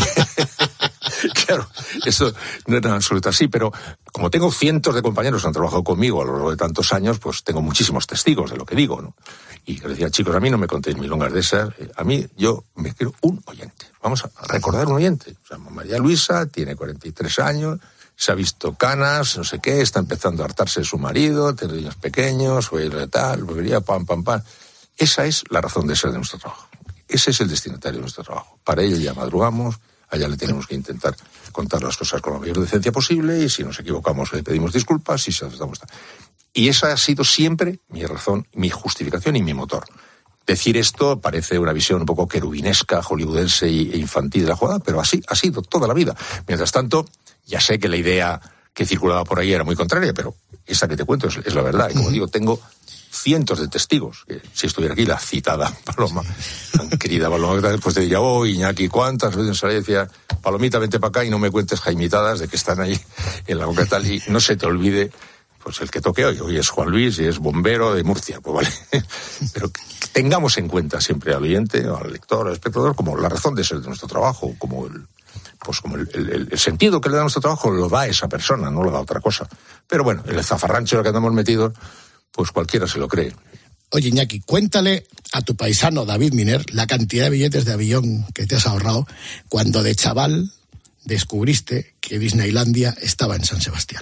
Claro, eso no era absoluto así, pero como tengo cientos de compañeros que han trabajado conmigo a lo largo de tantos años, pues tengo muchísimos testigos de lo que digo, ¿no? Y yo decía, chicos, a mí no me contéis milongas de esas, a mí yo me quiero un oyente. Vamos a recordar un oyente. O sea, María Luisa tiene cuarenta y tres años, se ha visto canas, no sé qué, está empezando a hartarse de su marido, tiene niños pequeños, oye, tal, volvería, pam, pam, pam. Esa es la razón de ser de nuestro trabajo. Ese es el destinatario de nuestro trabajo. Para ello ya madrugamos, allá le tenemos que intentar contar las cosas con la mayor decencia posible y si nos equivocamos le pedimos disculpas y si acertamos. Y esa ha sido siempre mi razón, mi justificación y mi motor. Decir esto parece una visión un poco querubinesca, hollywoodense e infantil de la jugada, pero así ha sido toda la vida. Mientras tanto, ya sé que la idea que circulaba por ahí era muy contraria, pero esa que te cuento es, es la verdad. Y como digo, tengo cientos de testigos. Que si estuviera aquí la citada Paloma, tan querida Paloma, después te diría, oh, Iñaki, ¿cuántas veces salía y decía, Palomita, vente para acá y no me cuentes jaimitadas de que están ahí en la boca tal, y no se te olvide, pues el que toque hoy, hoy es Juan Luis y es bombero de Murcia, pues vale. Pero tengamos en cuenta siempre al oyente, al lector, al espectador, como la razón de ser de nuestro trabajo, como el, pues como el, el, el sentido que le da nuestro trabajo lo da esa persona, no lo da otra cosa. Pero bueno, el zafarrancho en el que andamos metidos, pues cualquiera se lo cree.
Oye, Iñaki, cuéntale a tu paisano David Miner la cantidad de billetes de avión que te has ahorrado cuando de chaval descubriste que Disneylandia estaba en San Sebastián.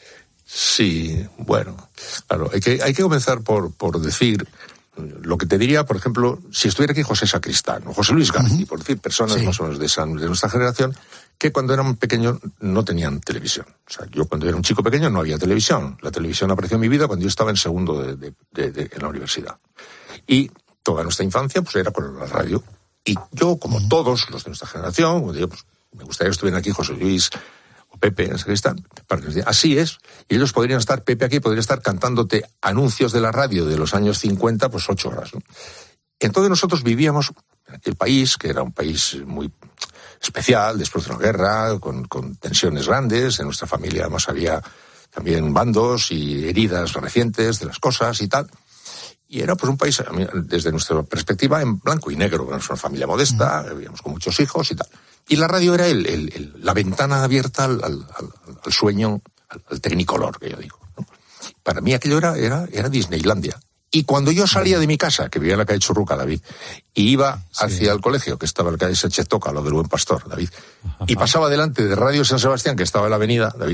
Sí, bueno, claro, hay que, hay que comenzar por, por decir lo que te diría, por ejemplo, si estuviera aquí José Sacristán o José Luis García, uh-huh. por decir personas sí. más o menos de, esa, de nuestra generación, que cuando eran pequeños no tenían televisión. O sea, yo cuando era un chico pequeño no había televisión. La televisión apareció en mi vida cuando yo estaba en segundo de, de, de, de, en la universidad. Y toda nuestra infancia pues era con la radio. Y yo, como uh-huh. todos los de nuestra generación, como digo, pues, me gustaría que estuvieran aquí José Luis o Pepe en Sacristán, para que nos digan, así es, y ellos podrían estar, Pepe aquí podría estar cantándote anuncios de la radio de los años cincuenta, pues ocho horas, ¿no? Entonces nosotros vivíamos en aquel país, que era un país muy especial, después de la guerra, con, con tensiones grandes, en nuestra familia además había también bandos y heridas recientes de las cosas y tal, y era pues un país, desde nuestra perspectiva, en blanco y negro, éramos una familia modesta, vivíamos con muchos hijos y tal. Y la radio era el, el, el, la ventana abierta al, al, al sueño, al, al Technicolor, que yo digo, ¿no? Para mí aquello era, era, era Disneylandia. Y cuando yo salía de mi casa, que vivía en la calle Churruca, David, y iba sí. hacia el colegio, que estaba en la calle Sánchez Toca, lo del Buen Pastor, David, Ajá. y pasaba delante de Radio San Sebastián, que estaba en la avenida, David,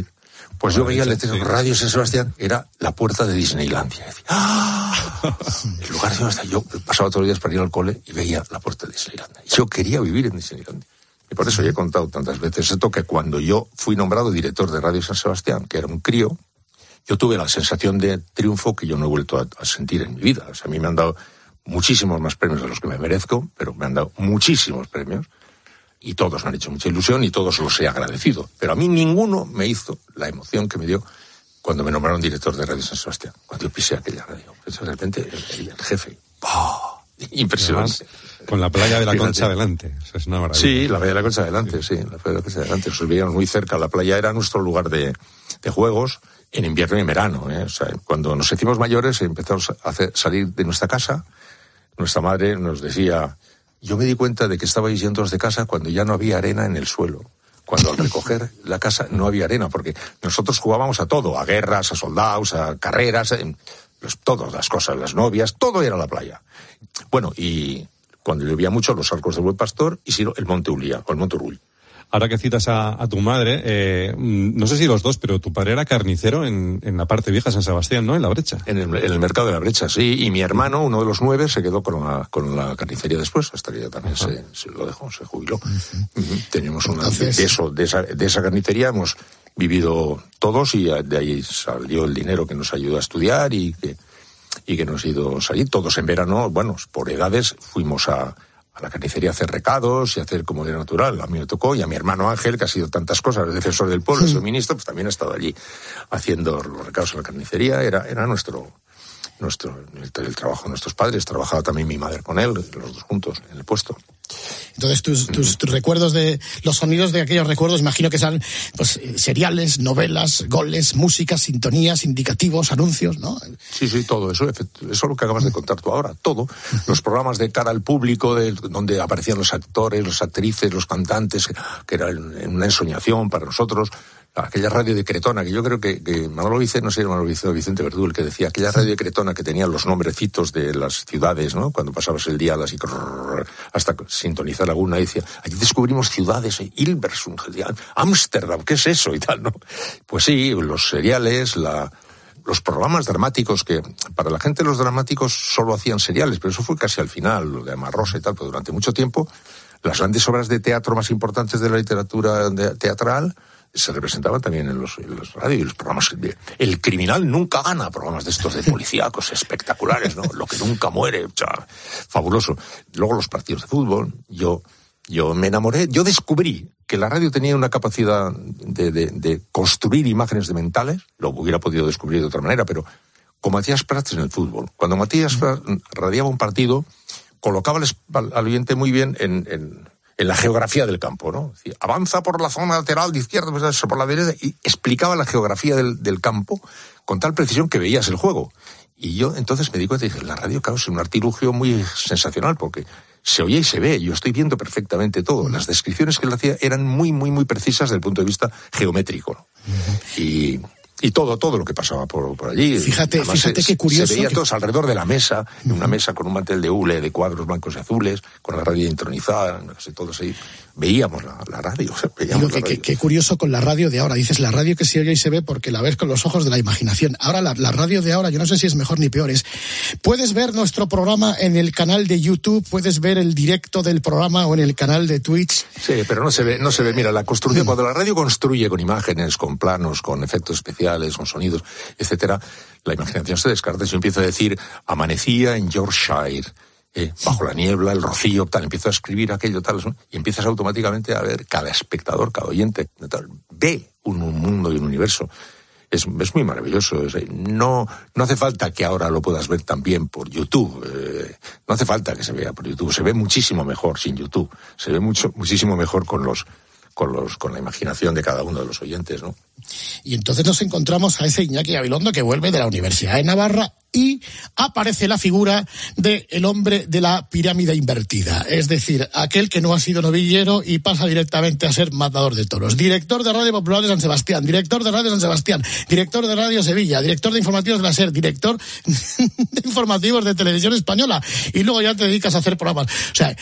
Pues yo veía el letrero Radio San Sebastián, era la puerta de Disneylandia. Decía, ¡ah! El lugar de Sebastián. Yo pasaba todos los días para ir al cole y veía la puerta de Disneylandia. Yo quería vivir en Disneylandia. Y por eso ya he contado tantas veces esto, que cuando yo fui nombrado director de Radio San Sebastián, que era un crío, yo tuve la sensación de triunfo que yo no he vuelto a, a sentir en mi vida. O sea, a mí me han dado muchísimos más premios de los que me merezco, pero me han dado muchísimos premios. Y todos me han hecho mucha ilusión y todos los he agradecido. Pero a mí ninguno me hizo la emoción que me dio cuando me nombraron director de Radio San Sebastián. Cuando yo pisé aquella radio. Pues de repente el, el, el jefe. ¡Oh! Impresionante.
Además, con la playa de la Fíjate. Concha delante. Eso es una maravilla.
Sí, la playa de la Concha delante, sí. sí la playa de la Concha delante. Nos veíamos muy cerca. La playa era nuestro lugar de, de juegos en invierno y en verano. ¿eh? O sea, cuando nos hicimos mayores empezamos a hacer, salir de nuestra casa. Nuestra madre nos decía... Yo me di cuenta de que estabais yendo de casa cuando ya no había arena en el suelo. Cuando al recoger la casa no había arena, porque nosotros jugábamos a todo, a guerras, a soldados, a carreras, a, pues, todas las cosas, las novias, todo era la playa. Bueno, y cuando llovía mucho, los arcos del Buen Pastor y si no, el Monte Ulía, o el Monte Urull.
Ahora que citas a, a tu madre, eh, no sé si los dos, pero tu padre era carnicero en, en la parte vieja de San Sebastián, ¿no? En La Brecha.
En el, en el mercado de La Brecha, sí. Y mi hermano, uno de los nueve, se quedó con la, con la carnicería después, hasta que ya también se, se lo dejó, se jubiló. Uh-huh. Uh-huh. Teníamos una... Entonces... De, eso, de, esa, de esa carnicería hemos vivido todos y de ahí salió el dinero que nos ayudó a estudiar y que, y que nos ha ido a salir. Todos en verano, bueno, por edades, fuimos a... a la carnicería a hacer recados y hacer como era natural. A mí me tocó, y a mi hermano Ángel, que ha sido tantas cosas, el defensor del pueblo, sí. el ministro, pues también ha estado allí haciendo los recados en la carnicería. Era, era nuestro, nuestro el, el trabajo de nuestros padres. Trabajaba también mi madre con él, los dos juntos, en el puesto.
Entonces, tus, tus, tus recuerdos de los sonidos de aquellos recuerdos, imagino que sean pues seriales, novelas, goles, músicas, sintonías, indicativos, anuncios, ¿no?
Sí, sí, todo eso. Eso es lo que acabas de contar tú ahora. Todo. Los programas de cara al público, de, donde aparecían los actores, las actrices, los cantantes, que era una ensoñación para nosotros. Aquella radio de Cretona, que yo creo que, que Manolo Vicente, no sé, Manolo Vicente, Vicente Verdú, el que decía, aquella radio de Cretona que tenía los nombrecitos de las ciudades, ¿no? Cuando pasabas el día así, hasta sintonizar alguna, y decía, allí descubrimos ciudades, eh, Hilversum, Ámsterdam, ¿qué es eso? Y tal, ¿no? Pues sí, los seriales, la, los programas dramáticos, que para la gente los dramáticos solo hacían seriales, pero eso fue casi al final, lo de Amarrosa y tal, pero durante mucho tiempo, las grandes obras de teatro más importantes de la literatura de, teatral, se representaban también en los, en los radios y los programas. De, El criminal nunca gana, programas de estos de policíacos espectaculares, ¿no? Lo que nunca muere, o sea, fabuloso. Luego los partidos de fútbol, yo, yo me enamoré, yo descubrí que la radio tenía una capacidad de, de, de construir imágenes de mentales, lo hubiera podido descubrir de otra manera, pero con Matías Prats en el fútbol. Cuando Matías Prats radiaba un partido, colocaba al, al oyente muy bien en... en en la geografía del campo, ¿no? Es decir, avanza por la zona lateral de izquierda, pues, por la derecha, y explicaba la geografía del, del campo con tal precisión que veías el juego. Y yo entonces me di cuenta y dije, la radio, claro, es un artilugio muy sensacional, porque se oye y se ve, yo estoy viendo perfectamente todo. Las descripciones que él hacía eran muy, muy, muy precisas desde el punto de vista geométrico, ¿no? Uh-huh. Y... Y todo, todo lo que pasaba por, por allí.
Fíjate,
Además,
fíjate
se,
qué curioso.
Se veía
que...
todos alrededor de la mesa, en una mesa con un mantel de hule, de cuadros blancos y azules, con la radio intronizada, no sé, todos ahí. Veíamos la, la radio. Veíamos
Digo,
la
que,
radio.
Qué curioso con la radio de ahora. Dices, la radio que se oye y se ve porque la ves con los ojos de la imaginación. Ahora, la, la radio de ahora, yo no sé si es mejor ni peor. Es, puedes ver nuestro programa en el canal de YouTube, puedes ver el directo del programa o en el canal de Twitch.
Sí, pero no se ve, no se ve. Mira, la construcción, mm. cuando la radio construye con imágenes, con planos, con efectos especiales, con sonidos, etcétera, la imaginación se descarta. Yo empiezo a decir, amanecía en Yorkshire, eh, bajo la niebla, el rocío, tal, empiezo a escribir aquello, tal, ¿no? Y empiezas automáticamente a ver cada espectador, cada oyente, tal, ve un, un mundo y un universo. Es, es muy maravilloso. Es, no, no hace falta que ahora lo puedas ver también por YouTube. Eh, no hace falta que se vea por YouTube. Se ve muchísimo mejor sin YouTube. Se ve mucho, muchísimo mejor con los, con los, con la imaginación de cada uno de los oyentes, ¿no?
Y entonces nos encontramos a ese Iñaki Gabilondo que vuelve de la Universidad de Navarra y aparece la figura del hombre de la pirámide invertida, es decir, aquel que no ha sido novillero y pasa directamente a ser matador de toros. Director de Radio Popular de San Sebastián, director de Radio San Sebastián, director de Radio Sevilla, director de informativos de la SER, director de informativos de Televisión Española, y luego ya te dedicas a hacer programas. O sea,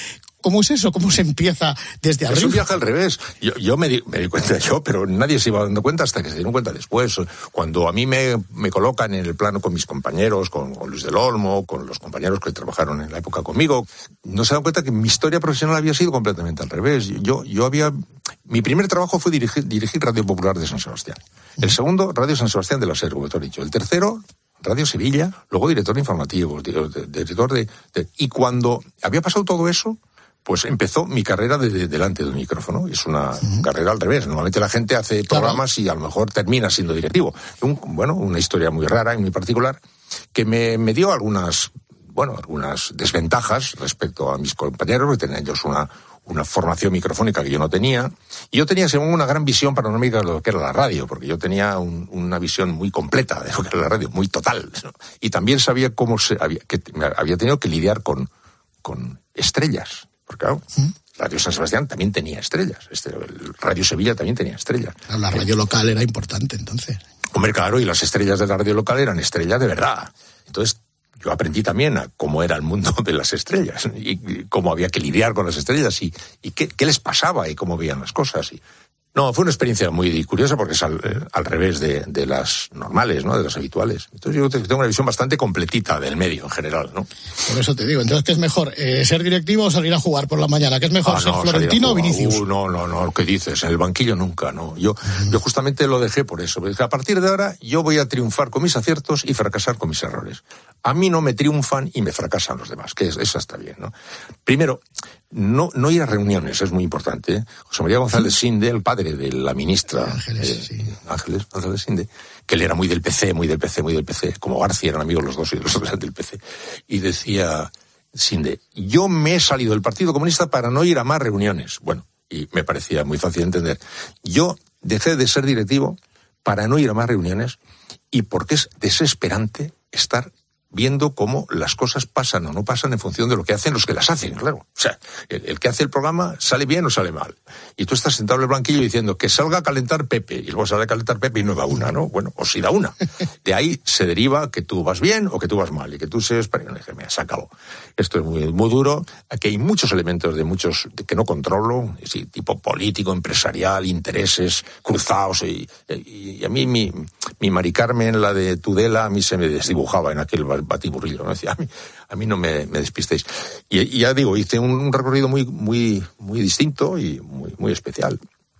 ¿Cómo es eso? ¿Cómo se empieza desde arriba?
Es un viaje al revés. Yo, yo me, di, me di cuenta yo, pero nadie se iba dando cuenta hasta que se dieron cuenta después. Cuando a mí me, me colocan en el plano con mis compañeros, con, con Luis del Olmo, con los compañeros que trabajaron en la época conmigo, no se dan cuenta que mi historia profesional había sido completamente al revés. Yo, yo había... Mi primer trabajo fue dirigir, dirigir Radio Popular de San Sebastián. El segundo, Radio San Sebastián de la SER, como te he dicho. El tercero, Radio Sevilla, luego director informativo, director de, de... Y cuando había pasado todo eso, pues empezó mi carrera desde delante del micrófono. Es una uh-huh. carrera al revés. Normalmente la gente hace programas claro. y a lo mejor termina siendo directivo. Un, bueno, una historia muy rara y muy particular que me, me dio algunas, bueno, algunas desventajas respecto a mis compañeros, que tenían ellos una, una formación microfónica que yo no tenía. Y yo tenía, según una gran visión panorámica de lo que era la radio, porque yo tenía un, una visión muy completa de lo que era la radio, muy total, ¿no? Y también sabía cómo se había, que me había tenido que lidiar con, con estrellas. Porque claro, ¿Mm? Radio San Sebastián también tenía estrellas. Este, el Radio Sevilla también tenía estrellas.
Claro, la radio local era importante entonces.
Hombre, claro, y las estrellas de la radio local eran estrellas de verdad. Entonces, yo aprendí también a cómo era el mundo de las estrellas y, y cómo había que lidiar con las estrellas y, y qué, qué les pasaba y cómo veían las cosas. Y, no, fue una experiencia muy curiosa porque es al, al revés de, de las normales, ¿no? De las habituales. Entonces yo tengo una visión bastante completita del medio en general, ¿no?
Por eso te digo, entonces, ¿qué es mejor? Eh, ¿Ser directivo o salir a jugar por la mañana? ¿Qué es mejor, ah, ser no, Florentino o Vinicius?
Uh, no, no, no, ¿qué dices? En el banquillo nunca, no. Yo, mm. yo justamente lo dejé por eso. Porque a partir de ahora yo voy a triunfar con mis aciertos y fracasar con mis errores. A mí no me triunfan y me fracasan los demás, que es, eso está bien, ¿no? Primero, no, no ir a reuniones, es muy importante, ¿eh? José María González Sinde, el padre de la ministra
Ángeles, eh, sí.
Ángeles González Sinde, que él era muy del P C, muy del P C, muy del P C, como García eran amigos los dos y los otros eran del P C, y decía Sinde, yo me he salido del Partido Comunista para no ir a más reuniones. Bueno, y me parecía muy fácil de entender. Yo dejé de ser directivo para no ir a más reuniones y porque es desesperante estar viendo cómo las cosas pasan o no pasan en función de lo que hacen los que las hacen, claro. O sea, el, el que hace el programa sale bien o sale mal. Y tú estás sentado en el banquillo diciendo que salga a calentar Pepe, y luego sale a calentar Pepe y no da una, ¿no? Bueno, o si da una. De ahí se deriva que tú vas bien o que tú vas mal, y que tú seas... Se acabó. Esto es muy, muy duro. Aquí hay muchos elementos de muchos de que no controlo, sí, tipo político, empresarial, intereses cruzados, y, y, y a mí mi, mi Mari Carmen, la de Tudela, a mí se me desdibujaba en aquel batiburrillo, ¿no? Decía, a mí, a mí no me, me despistéis. Y, y ya digo, hice un, un recorrido muy, muy, muy distinto y muy, muy especial.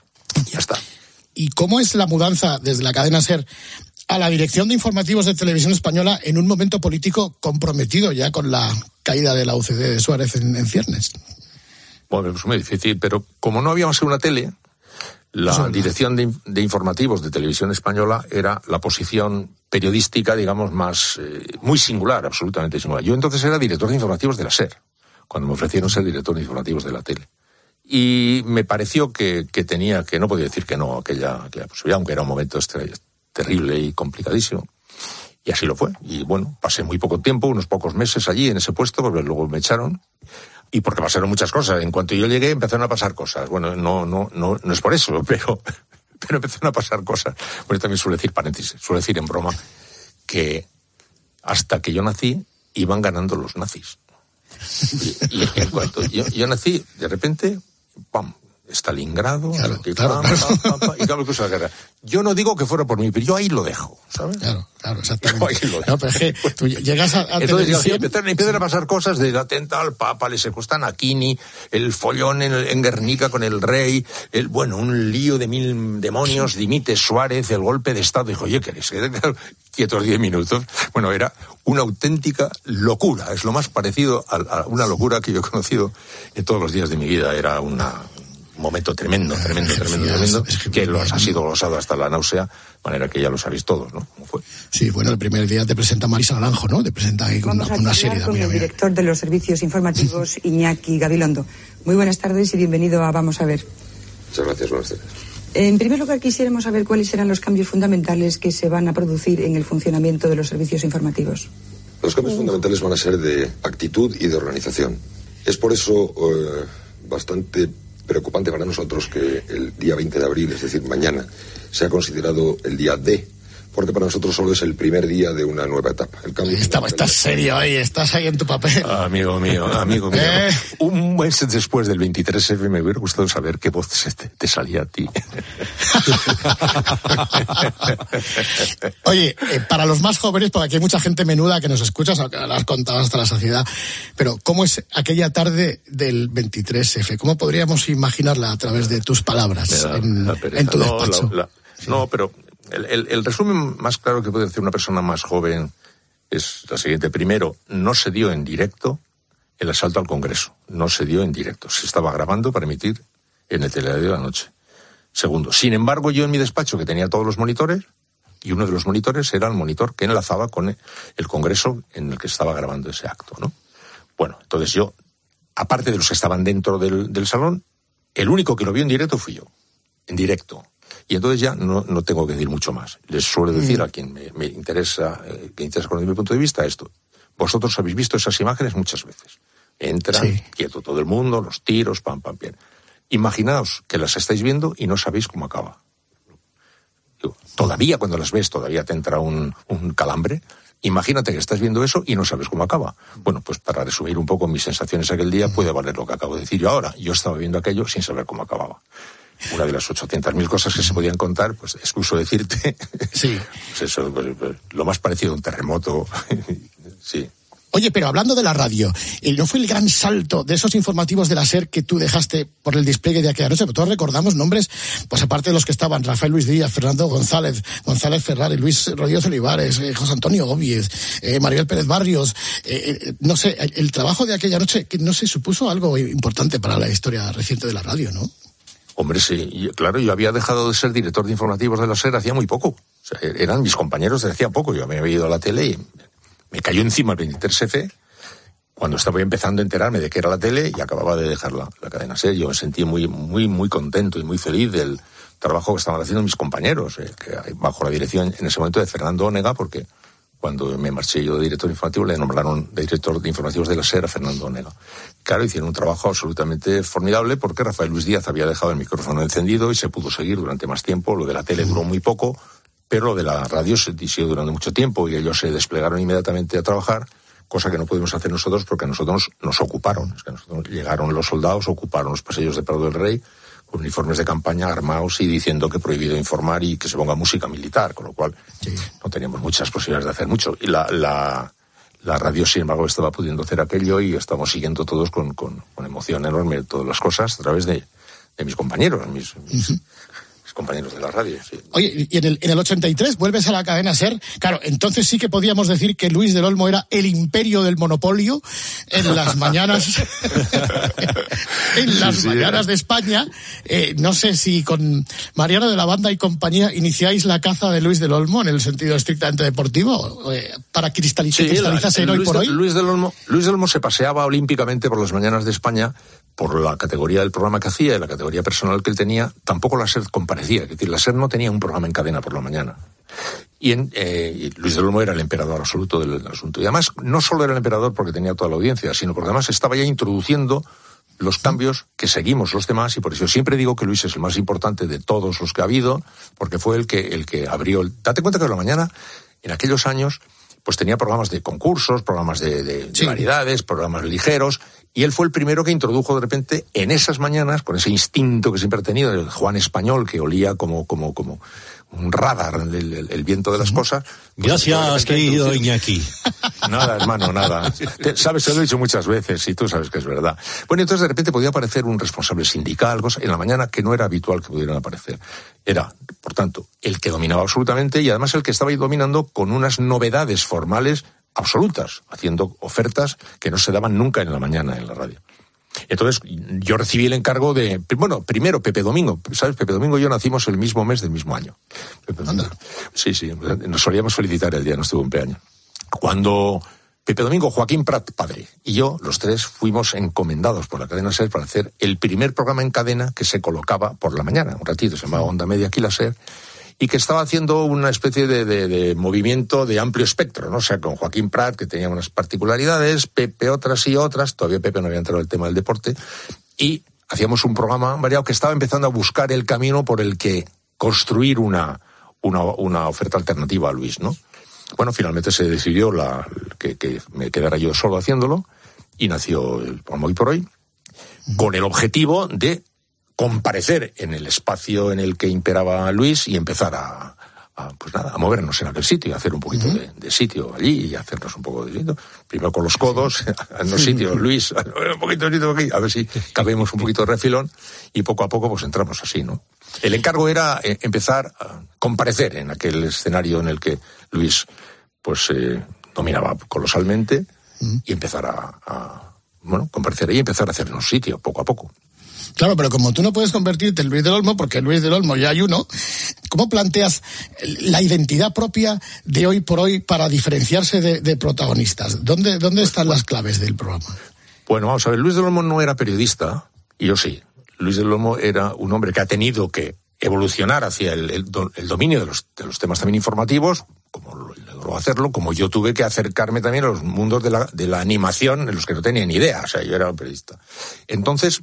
Y ya está.
¿Y cómo es la mudanza desde la cadena SER a la dirección de informativos de Televisión Española en un momento político comprometido ya con la caída de la U C D de Suárez en, en ciernes?
Bueno, es muy difícil, pero como no había más que una tele, la Eso dirección de, de informativos de Televisión Española era la posición periodística, digamos, más eh, muy singular, absolutamente singular. Yo entonces era director de informativos de la SER, cuando me ofrecieron ser director de informativos de la tele. Y me pareció que, que tenía, que no podía decir que no a aquella, aquella posibilidad, aunque era un momento estre- terrible y complicadísimo. Y así lo fue. Y bueno, pasé muy poco tiempo, unos pocos meses allí en ese puesto, porque luego me echaron. Y porque pasaron muchas cosas. En cuanto yo llegué, empezaron a pasar cosas. Bueno, no, no, no, no es por eso, pero, pero empezaron a pasar cosas. Bueno, también suelo decir, paréntesis, suelo decir en broma, que hasta que yo nací, iban ganando los nazis. Y, y en cuanto yo, yo nací, de repente, ¡pam! Stalingrado,
claro,
que,
claro,
pam,
claro.
pam, pam, y claro, cosa de guerra. Yo no digo que fuera por mí, pero yo ahí lo dejo, ¿sabes?
Claro, claro, exactamente. No, pero es que tú llegas a, a
Entonces,
televisión...
empiezan, empiezan a pasar cosas del atentado al Papa, le secuestran a Kini, el follón en, en Guernica con el rey, el, bueno, un lío de mil demonios, dimite Suárez, el golpe de Estado. Dijo, oye, ¿queréis quietos diez minutos? Bueno, era una auténtica locura. Es lo más parecido a, a una locura que yo he conocido en todos los días de mi vida. Era una... un momento tremendo, tremendo, tremendo, tremendo, que los ha sido glosado hasta la náusea, de manera que ya lo sabéis todos, ¿no? ¿Cómo fue?
Sí, bueno, el primer día te presenta Marisa Naranjo, ¿no? Te presenta ahí con
Vamos
una,
a
una serie
con
de...
el director de los servicios informativos, Iñaki Gabilondo. Muy buenas tardes y bienvenido a Vamos a ver.
Muchas gracias, buenas tardes.
En primer lugar, quisiéramos saber cuáles serán los cambios fundamentales que se van a producir en el funcionamiento de los servicios informativos.
Los cambios fundamentales van a ser de actitud y de organización. Es por eso eh, bastante preocupante para nosotros que el día veinte de abril, es decir, mañana, sea considerado el día D porque para nosotros solo es el primer día de una nueva etapa. El cambio
Estás, estás serio ahí, estás ahí en tu papel.
Ah, amigo mío, amigo mío.
¿Eh?
Un mes después del veintitrés efe me hubiera gustado saber qué voz te, te salía a ti.
Oye, eh, para los más jóvenes, porque aquí hay mucha gente menuda que nos escucha, aunque lo has contado hasta la saciedad, pero ¿cómo es aquella tarde del veintitrés efe? ¿Cómo podríamos imaginarla a través de tus palabras
da,
en, en tu
no,
despacho?
la, la, no, pero el, el, el resumen más claro que puede decir una persona más joven es la siguiente. Primero, no se dio en directo el asalto al Congreso. No se dio en directo. Se estaba grabando para emitir en el telediario de la noche. Segundo, sin embargo, yo en mi despacho, que tenía todos los monitores, y uno de los monitores era el monitor que enlazaba con el Congreso en el que estaba grabando ese acto, ¿no? Bueno, entonces yo, aparte de los que estaban dentro del, del salón, el único que lo vio en directo fui yo. En directo. Y entonces ya no, no tengo que decir mucho más. Les suelo decir a quien me, me interesa, eh, que interesa conocer mi punto de vista, esto. Vosotros habéis visto esas imágenes muchas veces. Entran, sí. Quieto todo el mundo, los tiros, pam, pam, bien. Imaginaos que las estáis viendo y no sabéis cómo acaba. Digo, todavía cuando las ves, todavía te entra un, un calambre. Imagínate que estás viendo eso y no sabes cómo acaba. Bueno, pues para resumir un poco mis sensaciones aquel día, puede valer lo que acabo de decir yo ahora. Yo estaba viendo aquello sin saber cómo acababa. Una de las ochocientas mil cosas que se podían contar, pues excuso decirte,
sí.
pues eso, pues, pues, lo más parecido a un terremoto, sí.
Oye, pero hablando de la radio, ¿no fue el gran salto de esos informativos de la SER que tú dejaste por el despliegue de aquella noche? Porque todos recordamos nombres, pues aparte de los que estaban, Rafael Luis Díaz, Fernando González, González Ferrari, Luis Rodríguez Olivares, eh, José Antonio Gómez, eh, Maribel Pérez Barrios, eh, eh, no sé, el, el trabajo de aquella noche, que no sé, supuso algo importante para la historia reciente de la radio, ¿no?
Hombre, sí, yo, claro, yo había dejado de ser director de informativos de la SER hacía muy poco. O sea, eran mis compañeros desde hacía poco. Yo me había ido a la tele y me cayó encima el veintitrés efe cuando estaba empezando a enterarme de que era la tele y acababa de dejar la, la cadena SER. Yo me sentí muy, muy, muy contento y muy feliz del trabajo que estaban haciendo mis compañeros, eh, que bajo la dirección en ese momento de Fernando Onega, porque cuando me marché yo de director informativo le nombraron de director de informativos de la SER a Fernando Onega. Claro, hicieron un trabajo absolutamente formidable porque Rafael Luis Díaz había dejado el micrófono encendido y se pudo seguir durante más tiempo. Lo de la tele duró muy poco, pero lo de la radio se siguió durante mucho tiempo y ellos se desplegaron inmediatamente a trabajar, cosa que no pudimos hacer nosotros porque a nosotros nos ocuparon. Es que a nosotros llegaron los soldados, ocuparon los pasillos de Prado del Rey con uniformes de campaña armados y diciendo que prohibido informar y que se ponga música militar, con lo cual sí. No teníamos muchas posibilidades de hacer mucho. Y la, la, la radio, sin embargo, estaba pudiendo hacer aquello y estamos siguiendo todos con, con, con emoción enorme todas las cosas a través de, de mis compañeros, mis, mis, uh-huh. mis compañeros de la radio. Sí.
Oye, y en el, en el ochenta y tres vuelves a la cadena SER. Claro, entonces sí que podíamos decir que Luis del Olmo era el imperio del monopolio en las mañanas en las sí, mañanas sí. de España. Eh, no sé si con Mariano de la Banda y compañía iniciáis la caza de Luis del Olmo en el sentido estrictamente deportivo, eh, para cristalizar, sí, cristalizarse hoy por hoy.
Luis del Olmo, Luis del Olmo se paseaba olímpicamente por las mañanas de España por la categoría del programa que hacía y la categoría personal que él tenía. Tampoco la SER comparecía, es decir, la SER no tenía un programa en cadena por la mañana. Y, en, eh, y Luis del Olmo era el emperador absoluto del, del asunto. Y además, no solo era el emperador porque tenía toda la audiencia, sino porque además estaba ya introduciendo los cambios que seguimos los demás, y por eso siempre digo que Luis es el más importante de todos los que ha habido, porque fue el que, el que abrió... El... Date cuenta que por la mañana, en aquellos años, pues tenía programas de concursos, programas de, de, sí. de variedades, programas ligeros, y él fue el primero que introdujo de repente en esas mañanas, con ese instinto que siempre ha tenido, el Juan español, que olía como, como, como un radar, el, el, el viento de las cosas.
Pues gracias, querido Iñaki.
Nada, hermano, nada. Sabes, te lo he dicho muchas veces y tú sabes que es verdad. Bueno, entonces de repente podía aparecer un responsable sindical, cosa en la mañana que no era habitual que pudieran aparecer. Era, por tanto, el que dominaba absolutamente y además el que estaba ahí dominando con unas novedades formales absolutas, haciendo ofertas que no se daban nunca en la mañana en la radio. Entonces, yo recibí el encargo de... Bueno, primero, Pepe Domingo. ¿Sabes? Pepe Domingo y yo nacimos el mismo mes del mismo año. Pepe Domingo. Sí, sí. Nos solíamos felicitar el día de nuestro cumpleaños. Cuando Pepe Domingo, Joaquín Prat, padre, y yo, los tres, fuimos encomendados por la cadena SER para hacer el primer programa en cadena que se colocaba por la mañana. Un ratito, se llamaba Onda Media aquí la SER, y que estaba haciendo una especie de, de, de movimiento de amplio espectro, ¿no? O sea, con Joaquín Prat, que tenía unas particularidades, Pepe otras y otras, todavía Pepe no había entrado en el tema del deporte, y hacíamos un programa variado que estaba empezando a buscar el camino por el que construir una, una, una oferta alternativa a Luis, ¿no? Bueno, finalmente se decidió la, que, que me quedara yo solo haciéndolo y nació el programa Hoy por Hoy, con el objetivo de comparecer en el espacio en el que imperaba Luis y empezar a, a pues nada, a movernos en aquel sitio, a hacer un poquito uh-huh. de, de sitio allí y hacernos un poco de sitio. Primero con los codos, en los sitios, Luis, un poquito de sitio aquí, a ver si cabemos un poquito de refilón y poco a poco pues entramos así, ¿no? El encargo era eh, empezar a comparecer en aquel escenario en el que Luis pues eh, dominaba colosalmente uh-huh. y empezar a, a bueno, comparecer ahí y empezar a hacernos sitio poco a poco.
Claro, pero como tú no puedes convertirte en Luis del Olmo, porque Luis del Olmo ya hay uno, ¿cómo planteas la identidad propia de Hoy por Hoy para diferenciarse de, de protagonistas? ¿Dónde, dónde pues, están bueno. las claves del programa?
Bueno, vamos a ver, Luis del Olmo no era periodista, y yo sí. Luis del Olmo era un hombre que ha tenido que evolucionar hacia el, el, el dominio de los, de los temas también informativos, como logró hacerlo, como yo tuve que acercarme también a los mundos de la, de la animación en los que no tenía ni idea, o sea, yo era un periodista. Entonces,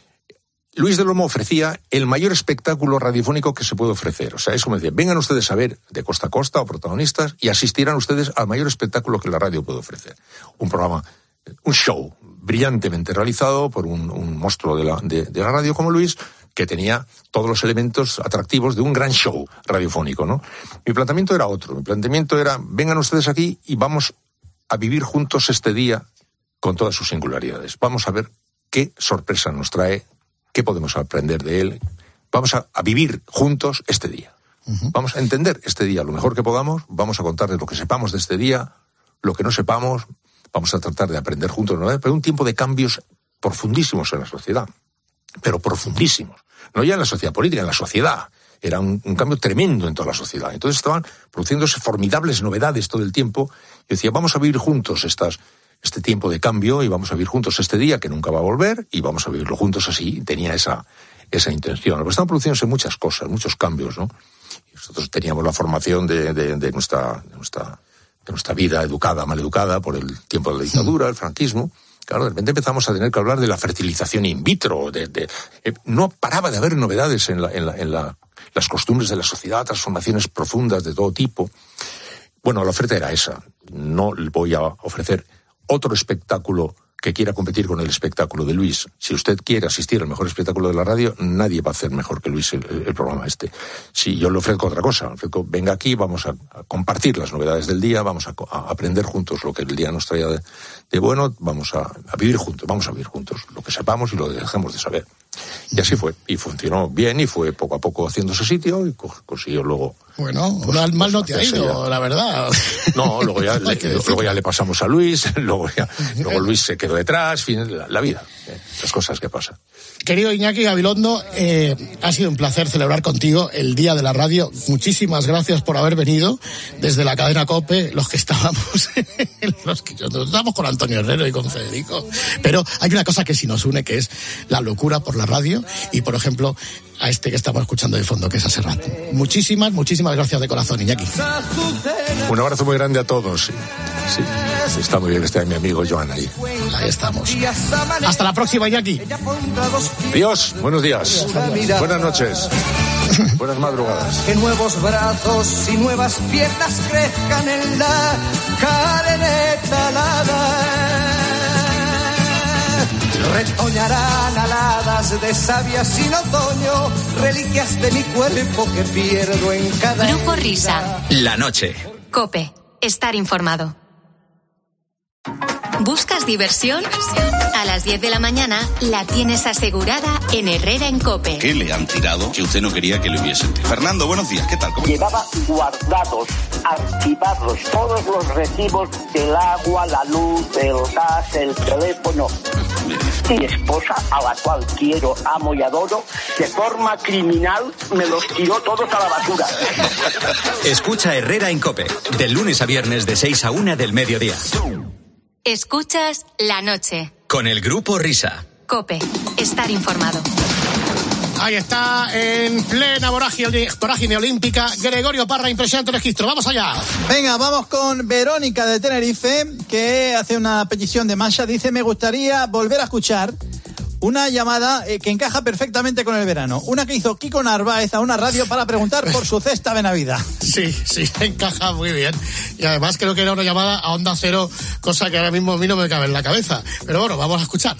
Luis del Olmo ofrecía el mayor espectáculo radiofónico que se puede ofrecer. O sea, es como decir, vengan ustedes a ver de costa a costa o protagonistas y asistirán ustedes al mayor espectáculo que la radio puede ofrecer. Un programa, un show brillantemente realizado por un, un monstruo de la, de, de la radio como Luis, que tenía todos los elementos atractivos de un gran show radiofónico, ¿no? Mi planteamiento era otro. Mi planteamiento era, vengan ustedes aquí y vamos a vivir juntos este día con todas sus singularidades. Vamos a ver qué sorpresa nos trae, qué podemos aprender de él. Vamos a, a vivir juntos este día. Uh-huh. Vamos a entender este día lo mejor que podamos. Vamos a contarles lo que sepamos de este día, lo que no sepamos. Vamos a tratar de aprender juntos, ¿no? Pero un tiempo de cambios profundísimos en la sociedad. Pero profundísimos. No ya en la sociedad política, en la sociedad. Era un, un cambio tremendo en toda la sociedad. Entonces estaban produciéndose formidables novedades todo el tiempo. Yo decía, vamos a vivir juntos estas... este tiempo de cambio y vamos a vivir juntos este día que nunca va a volver y vamos a vivirlo juntos así. Tenía esa, esa intención. Pero estaban produciéndose muchas cosas, muchos cambios, ¿no? Y nosotros teníamos la formación de, de, de, nuestra, de, nuestra, de nuestra vida educada, maleducada por el tiempo de la dictadura, el franquismo. Claro, de repente empezamos a tener que hablar de la fertilización in vitro. De, de, eh, no paraba de haber novedades en, la, en, la, en la, las costumbres de la sociedad, transformaciones profundas de todo tipo. Bueno, la oferta era esa. No voy a ofrecer otro espectáculo que quiera competir con el espectáculo de Luis. Si usted quiere asistir al mejor espectáculo de la radio, nadie va a hacer mejor que Luis el, el programa este. Si yo le ofrezco otra cosa, le ofrezco, venga aquí, vamos a, a compartir las novedades del día, vamos a, a aprender juntos lo que el día nos traía de, de bueno, vamos a, a vivir juntos, vamos a vivir juntos lo que sepamos y lo que dejemos de saber. Y así fue, y funcionó bien, y fue poco a poco haciéndose sitio, y consiguió luego...
Bueno,
pues,
mal, mal no te ha
pues,
ido,
ya.
la verdad.
No, luego ya, le, luego ya le pasamos a Luis, luego, ya, luego Luis se quedó detrás, fin, la, la vida, eh, las cosas que pasan.
Querido Iñaki Gabilondo, eh, ha sido un placer celebrar contigo el Día de la Radio. Muchísimas gracias por haber venido desde la cadena COPE, los que estábamos, los que nos estábamos con Antonio Herrero y con Federico. Pero hay una cosa que sí nos une, que es la locura por la radio y, por ejemplo, a este que estamos escuchando de fondo, que es a Serrat. Muchísimas, muchísimas gracias de corazón, Iñaki.
Un abrazo muy grande a todos. Sí, sí. Está muy bien que esté mi amigo Joan ahí.
Ahí estamos. Hasta la próxima, Iñaki.
Adiós, buenos días. Buenas noches. Buenas madrugadas.
Que nuevos brazos y nuevas piernas crezcan en la carne talada. Retoñarán aladas de savia sin otoño, reliquias de mi cuerpo que pierdo en cada...
Grupo Risa.
La noche.
COPE. Estar informado. ¿Buscas diversión? A las diez de la mañana la tienes asegurada en Herrera en COPE.
¿Qué le han tirado que usted no quería que le hubiesen tirado? Fernando, buenos días, ¿qué tal? ¿Cómo?
Llevaba guardados, archivados todos los recibos del agua, la luz, el gas, el teléfono. Mi esposa, a la cual quiero, amo y adoro, de forma criminal me los tiró todos a la basura.
Escucha Herrera en COPE, del lunes a viernes de seis a una del mediodía.
Escuchas La Noche.
Con el Grupo Risa.
COPE. Estar informado.
Ahí está, en plena vorágine, vorágine olímpica, Gregorio Parra, impresionante registro. ¡Vamos allá!
Venga, vamos con Verónica de Tenerife, que hace una petición de Masha. Dice, me gustaría volver a escuchar una llamada eh, que encaja perfectamente con el verano. Una que hizo Kiko Narváez a una radio para preguntar por su cesta de Navidad.
Sí, sí, encaja muy bien. Y además creo que era una llamada a Onda Cero, cosa que ahora mismo a mí no me cabe en la cabeza. Pero bueno, vamos a escuchar.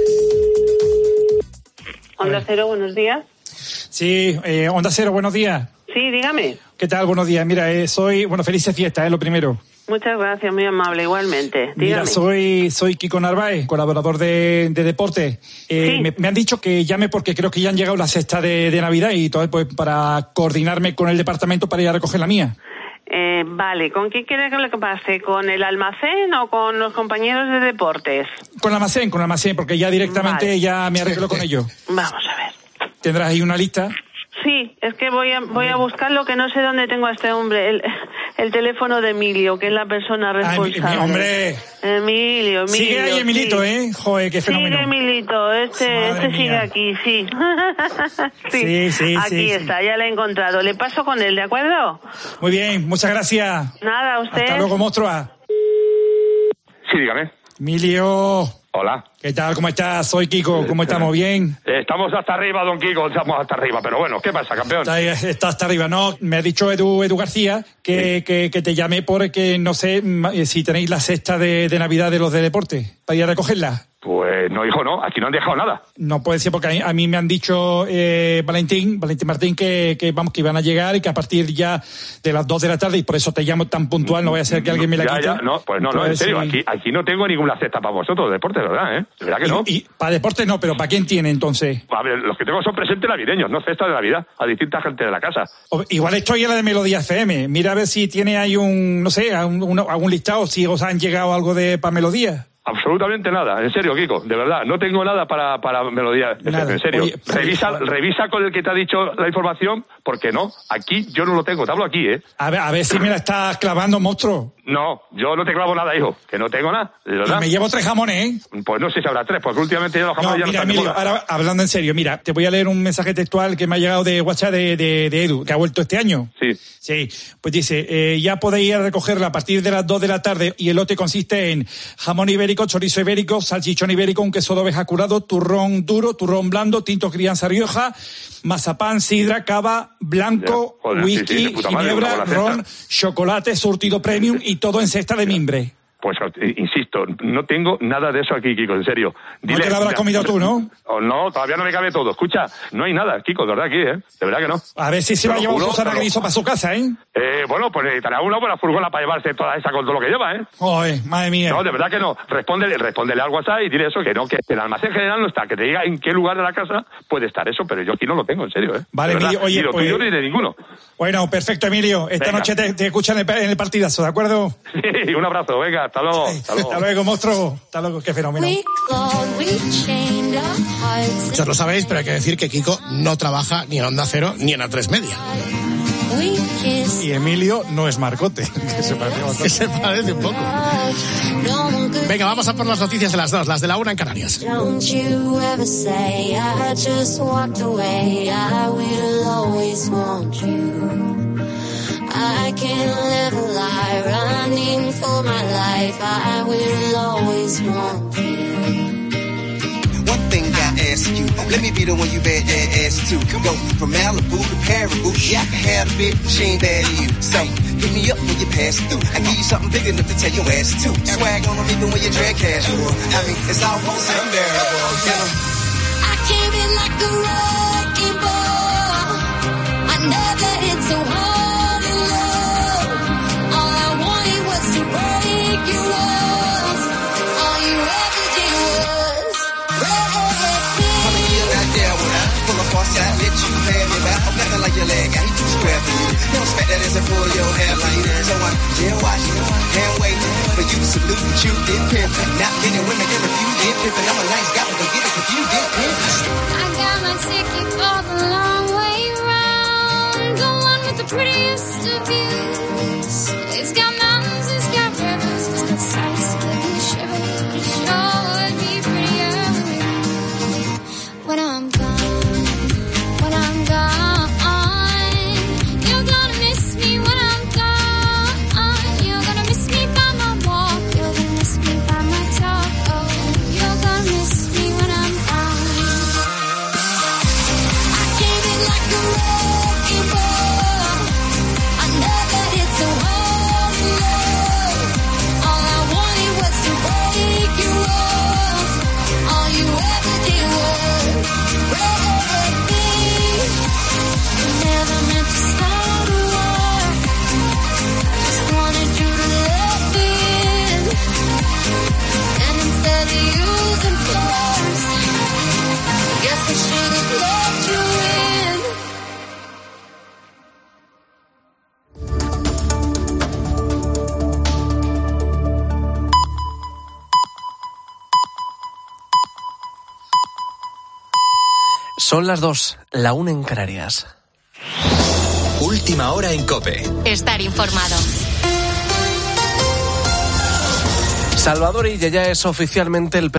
Onda Cero, buenos días.
Sí, eh, Onda Cero, buenos días.
Sí, dígame.
¿Qué tal? Buenos días. Mira, eh, soy... Bueno, felices fiestas, es lo primero.
Muchas gracias, muy amable, igualmente. Dígame.
Mira, soy soy Kiko Narváez, colaborador de, de Deporte. Eh,
Sí.
me, me han dicho que llame porque creo que ya han llegado las cestas de, de Navidad y todo pues para coordinarme con el departamento para ir a recoger la mía.
Eh, vale, ¿con quién quiere que le pase? ¿Con el almacén o con los compañeros de deportes?
Con el almacén, con el almacén, porque ya directamente
Vale.
ya me arreglo con ellos.
Vamos a ver.
¿Tendrás ahí una lista?
Sí, es que voy a voy a buscarlo, que no sé dónde tengo a este hombre, el, el teléfono de Emilio, que es la persona responsable.
mi- hombre.
Emilio, Emilio.
Sigue ahí Emilito,
sí.
¿eh? Joder, qué fenómeno.
Sigue Emilito, este,
Madre
este sigue
mía.
aquí, sí. sí.
Sí, sí,
Aquí
sí,
está, ya lo he encontrado. Le paso con él, ¿de acuerdo?
Muy bien, muchas gracias.
Nada, a usted.
Hasta luego, monstruo.
Sí, dígame.
Emilio.
Hola.
¿Qué tal? ¿Cómo estás? Soy Kiko. ¿Cómo estamos? ¿Bien?
Eh, Estamos hasta arriba, don Kiko, estamos hasta arriba. Pero bueno, ¿qué pasa, campeón?
Está, está hasta arriba. No, me ha dicho Edu, Edu García que, que, que te llame porque no sé ma- eh, si tenéis la cesta de, de Navidad de los de deporte para ir a recogerla.
Pues no, hijo, no. Aquí no han dejado nada.
No puede ser porque a mí, a mí me han dicho eh, Valentín, Valentín Martín que, que vamos que iban a llegar y que a partir ya de las dos de la tarde, y por eso te llamo tan puntual, no voy a ser que alguien me la
ya,
quite.
ya, no, pues no, no, en
Entonces,
serio.
sí.
Aquí, aquí no tengo ninguna cesta para vosotros de deporte, ¿verdad? ¿Eh? ¿De verdad que no?
Y, y para deporte no, pero ¿para quién tiene entonces?
A ver, los que tengo son presentes navideños, no cestas de Navidad, a distinta gente de la casa.
O- Igual estoy en la de Melodía F M. Mira a ver si tiene ahí un, no sé, un, un- algún listado, si os han llegado algo de para Melodía.
Absolutamente nada, en serio, Kiko, de verdad, no tengo nada para, para Melodía,
Nada.
en serio.
Oye,
revisa,
oye,
revisa con el que te ha dicho la información, porque no, aquí yo no lo tengo, te hablo aquí, ¿eh?
A ver, a ver si me la estás clavando, monstruo.
No, yo no te clavo nada, hijo, que no tengo nada, de
Y
verdad.
me llevo tres jamones, ¿eh?
Pues no sé si habrá tres, porque últimamente ya los
No,
jamones ya
mira,
no están de
Emilio,
moda.
ahora hablando en serio, mira, te voy a leer un mensaje textual que me ha llegado de WhatsApp de, de, de Edu, que ha vuelto este año.
Sí.
Sí, pues dice, eh, ya podéis ir a recogerla a partir de las dos de la tarde y el lote consiste en jamón ibérico, chorizo ibérico, salchichón ibérico, un queso de oveja curado, turrón duro, turrón blando, tinto crianza rioja, mazapán, sidra, cava, blanco,
Ya, joder, sí,
whisky,
sí, de puta madre,
ginebra,
una buena
ron, chocolate, surtido premium y todo en cesta de mimbre.
Pues eh, insisto, no tengo nada de eso aquí, Kiko, en serio.
No te lo habrás comido tú, ¿no?
Oh, no, todavía no me cabe todo. Escucha, no hay nada, Kiko, de verdad aquí, ¿eh? De verdad que no.
A ver si se va a
Te lo
llevar
juro,
Susana
te lo-
Griso para su casa, ¿eh?
Eh, bueno, pues necesitará una buena furgona para llevarse toda esa con todo lo que lleva, ¿eh?
Joder, madre mía.
No, de verdad que no. Respóndele, respóndele al WhatsApp y dile eso, que no, que el almacén general no está, que te diga en qué lugar de la casa puede estar eso, pero yo aquí no lo tengo, en serio, ¿eh?
Vale,
De verdad,
Emilio, oye,
ni lo
pues-
tuyo ni de ninguno.
Bueno, perfecto, Emilio. Esta
Venga.
noche te, te escuchan en el, en el partidazo, ¿de acuerdo?
Sí, un abrazo, venga, hasta luego. Hasta luego.
Hasta luego, monstruo. Hasta luego, qué fenómeno.
Muchos lo sabéis, pero hay que decir que Kiko no trabaja ni en Onda Cero ni en A tres Media.
Y Emilio no es Marcote, que se parece bastante.
Que se parece un poco. Venga, vamos a por las noticias de las dos, las de la una en Canarias.
Don't you ever say I just walked away. I will always want you. I can't live a lie, running for my life. I will always want you.
One thing I ask you, let me be the one you bet that ass to. Go from Malibu to Caribou, yeah, I can have a big machine that you. So, hit me up when you pass through. I give you something big enough to tell your ass to. Swag on them even when you drag casual. I mean, it's almost unbearable, you know.
I came in like a wrecking ball. I never hit so hard in love. All I wanted was to break your walls. All you ever did was break me.
How many years out there when I pull up on side, let you pay me back? I'm nothing like your leg, I ain't too square for you. Don't expect that as a pull your hair like that. So I'm here watching, hand waiting for you to salute what you did pimpin'. Not getting women can refuse it pimpin'. I'm a nice guy, but don't get it confused, it pimpin'.
I got my ticket for the long way round, the one with the prettiest of views. It's got mountains, it's got rivers, it's got sights to make you shiver. But it sure would be prettier with you. When I'm gone, when I'm gone, you're gonna miss me when I'm gone. You're gonna miss me by my walk, you're gonna miss me by my talk. Oh, you're gonna miss me.
Son las dos, la una en Canarias.
Última hora en COPE.
Estar informado.
Salvador Illa ya es oficialmente el